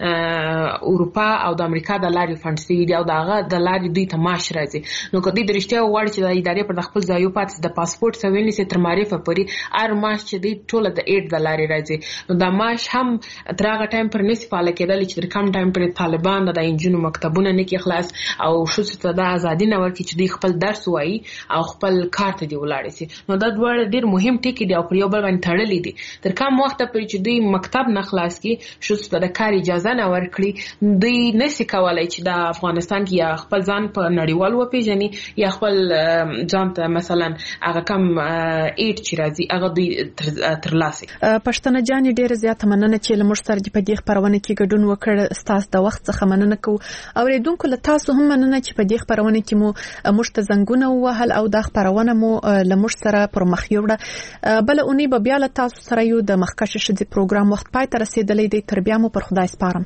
Speaker 22: د اروپا او د امریکا د لارې فنډ شوي دي او د هغه د لارې دوی ته معاش راځي، نو که دوی د رښتیا غواړي چې د ادارې پر د خپل ځای وپاتې د پاسپورټ څه ونیسي تر معرفه پورې هر معاش چې دی ټوله د ایډ د لارې راځي، نو دا معاش هم تر هغه ټایم پر نسي فعاله کېدلی چې تر کم ټایم پورې طالبان د نجونو مکتبونه نه کړي خلاص او ښځو ته د ازادي نه ورکړي چې دوی خپل درس ووایي او خپل کار ته دې ولاړ سي. نو دا دواړه ډېر مهم ټکي دي او پر یو بل باندې تړلي دي. تر کوم وخته پورې چې دوی مکتب نه خلاص کړي، ښځو ته د کار اجازه نه ورکړي، دوی نسي کولی چې د افغانستان کې یا خپل ځان په نړیوال وپېژني یا خپل ځان ته مثلا هغه کم ایډ چې راځي هغه دوی ترلاسه کړي.
Speaker 19: پښتنه جانې ډېره زیاته مننه چې له موږ سره په دې خپرونه کې ګډون وکړ. ستاسو د وخت څخه مننه کوو. اورېدونکو له تاسو هم مننه چې په دې خپرونه کې مو موږ ته زنګونه ووهل او دا خپرونه مو له موږ سره پر مخ یوړه. بل اونۍ به بیا له تاسو سره یو د مخکښې ښځې پروګرام وخت پای ته رسېدلی دی. تر بیا مو پر خدای سپارم.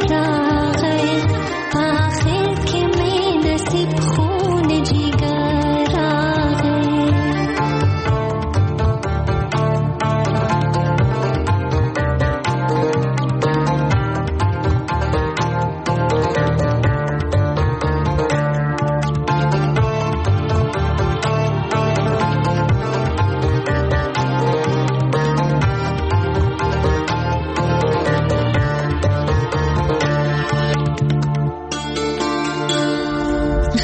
Speaker 3: Jigar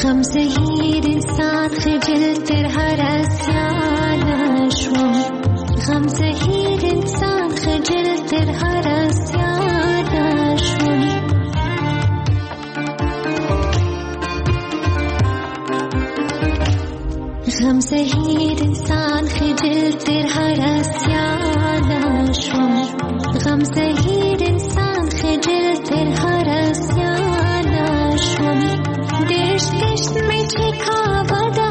Speaker 3: غم زهیر انسان خجل تر هر اسیان شوم غم زهیر انسان خجل تر هر اسیان شوم غم زهیر انسان خجل تر هر اسیان شوم غم زهیر انسان خجل تر هر اسیان شوم دشت دشت میں ٹھیکا ودا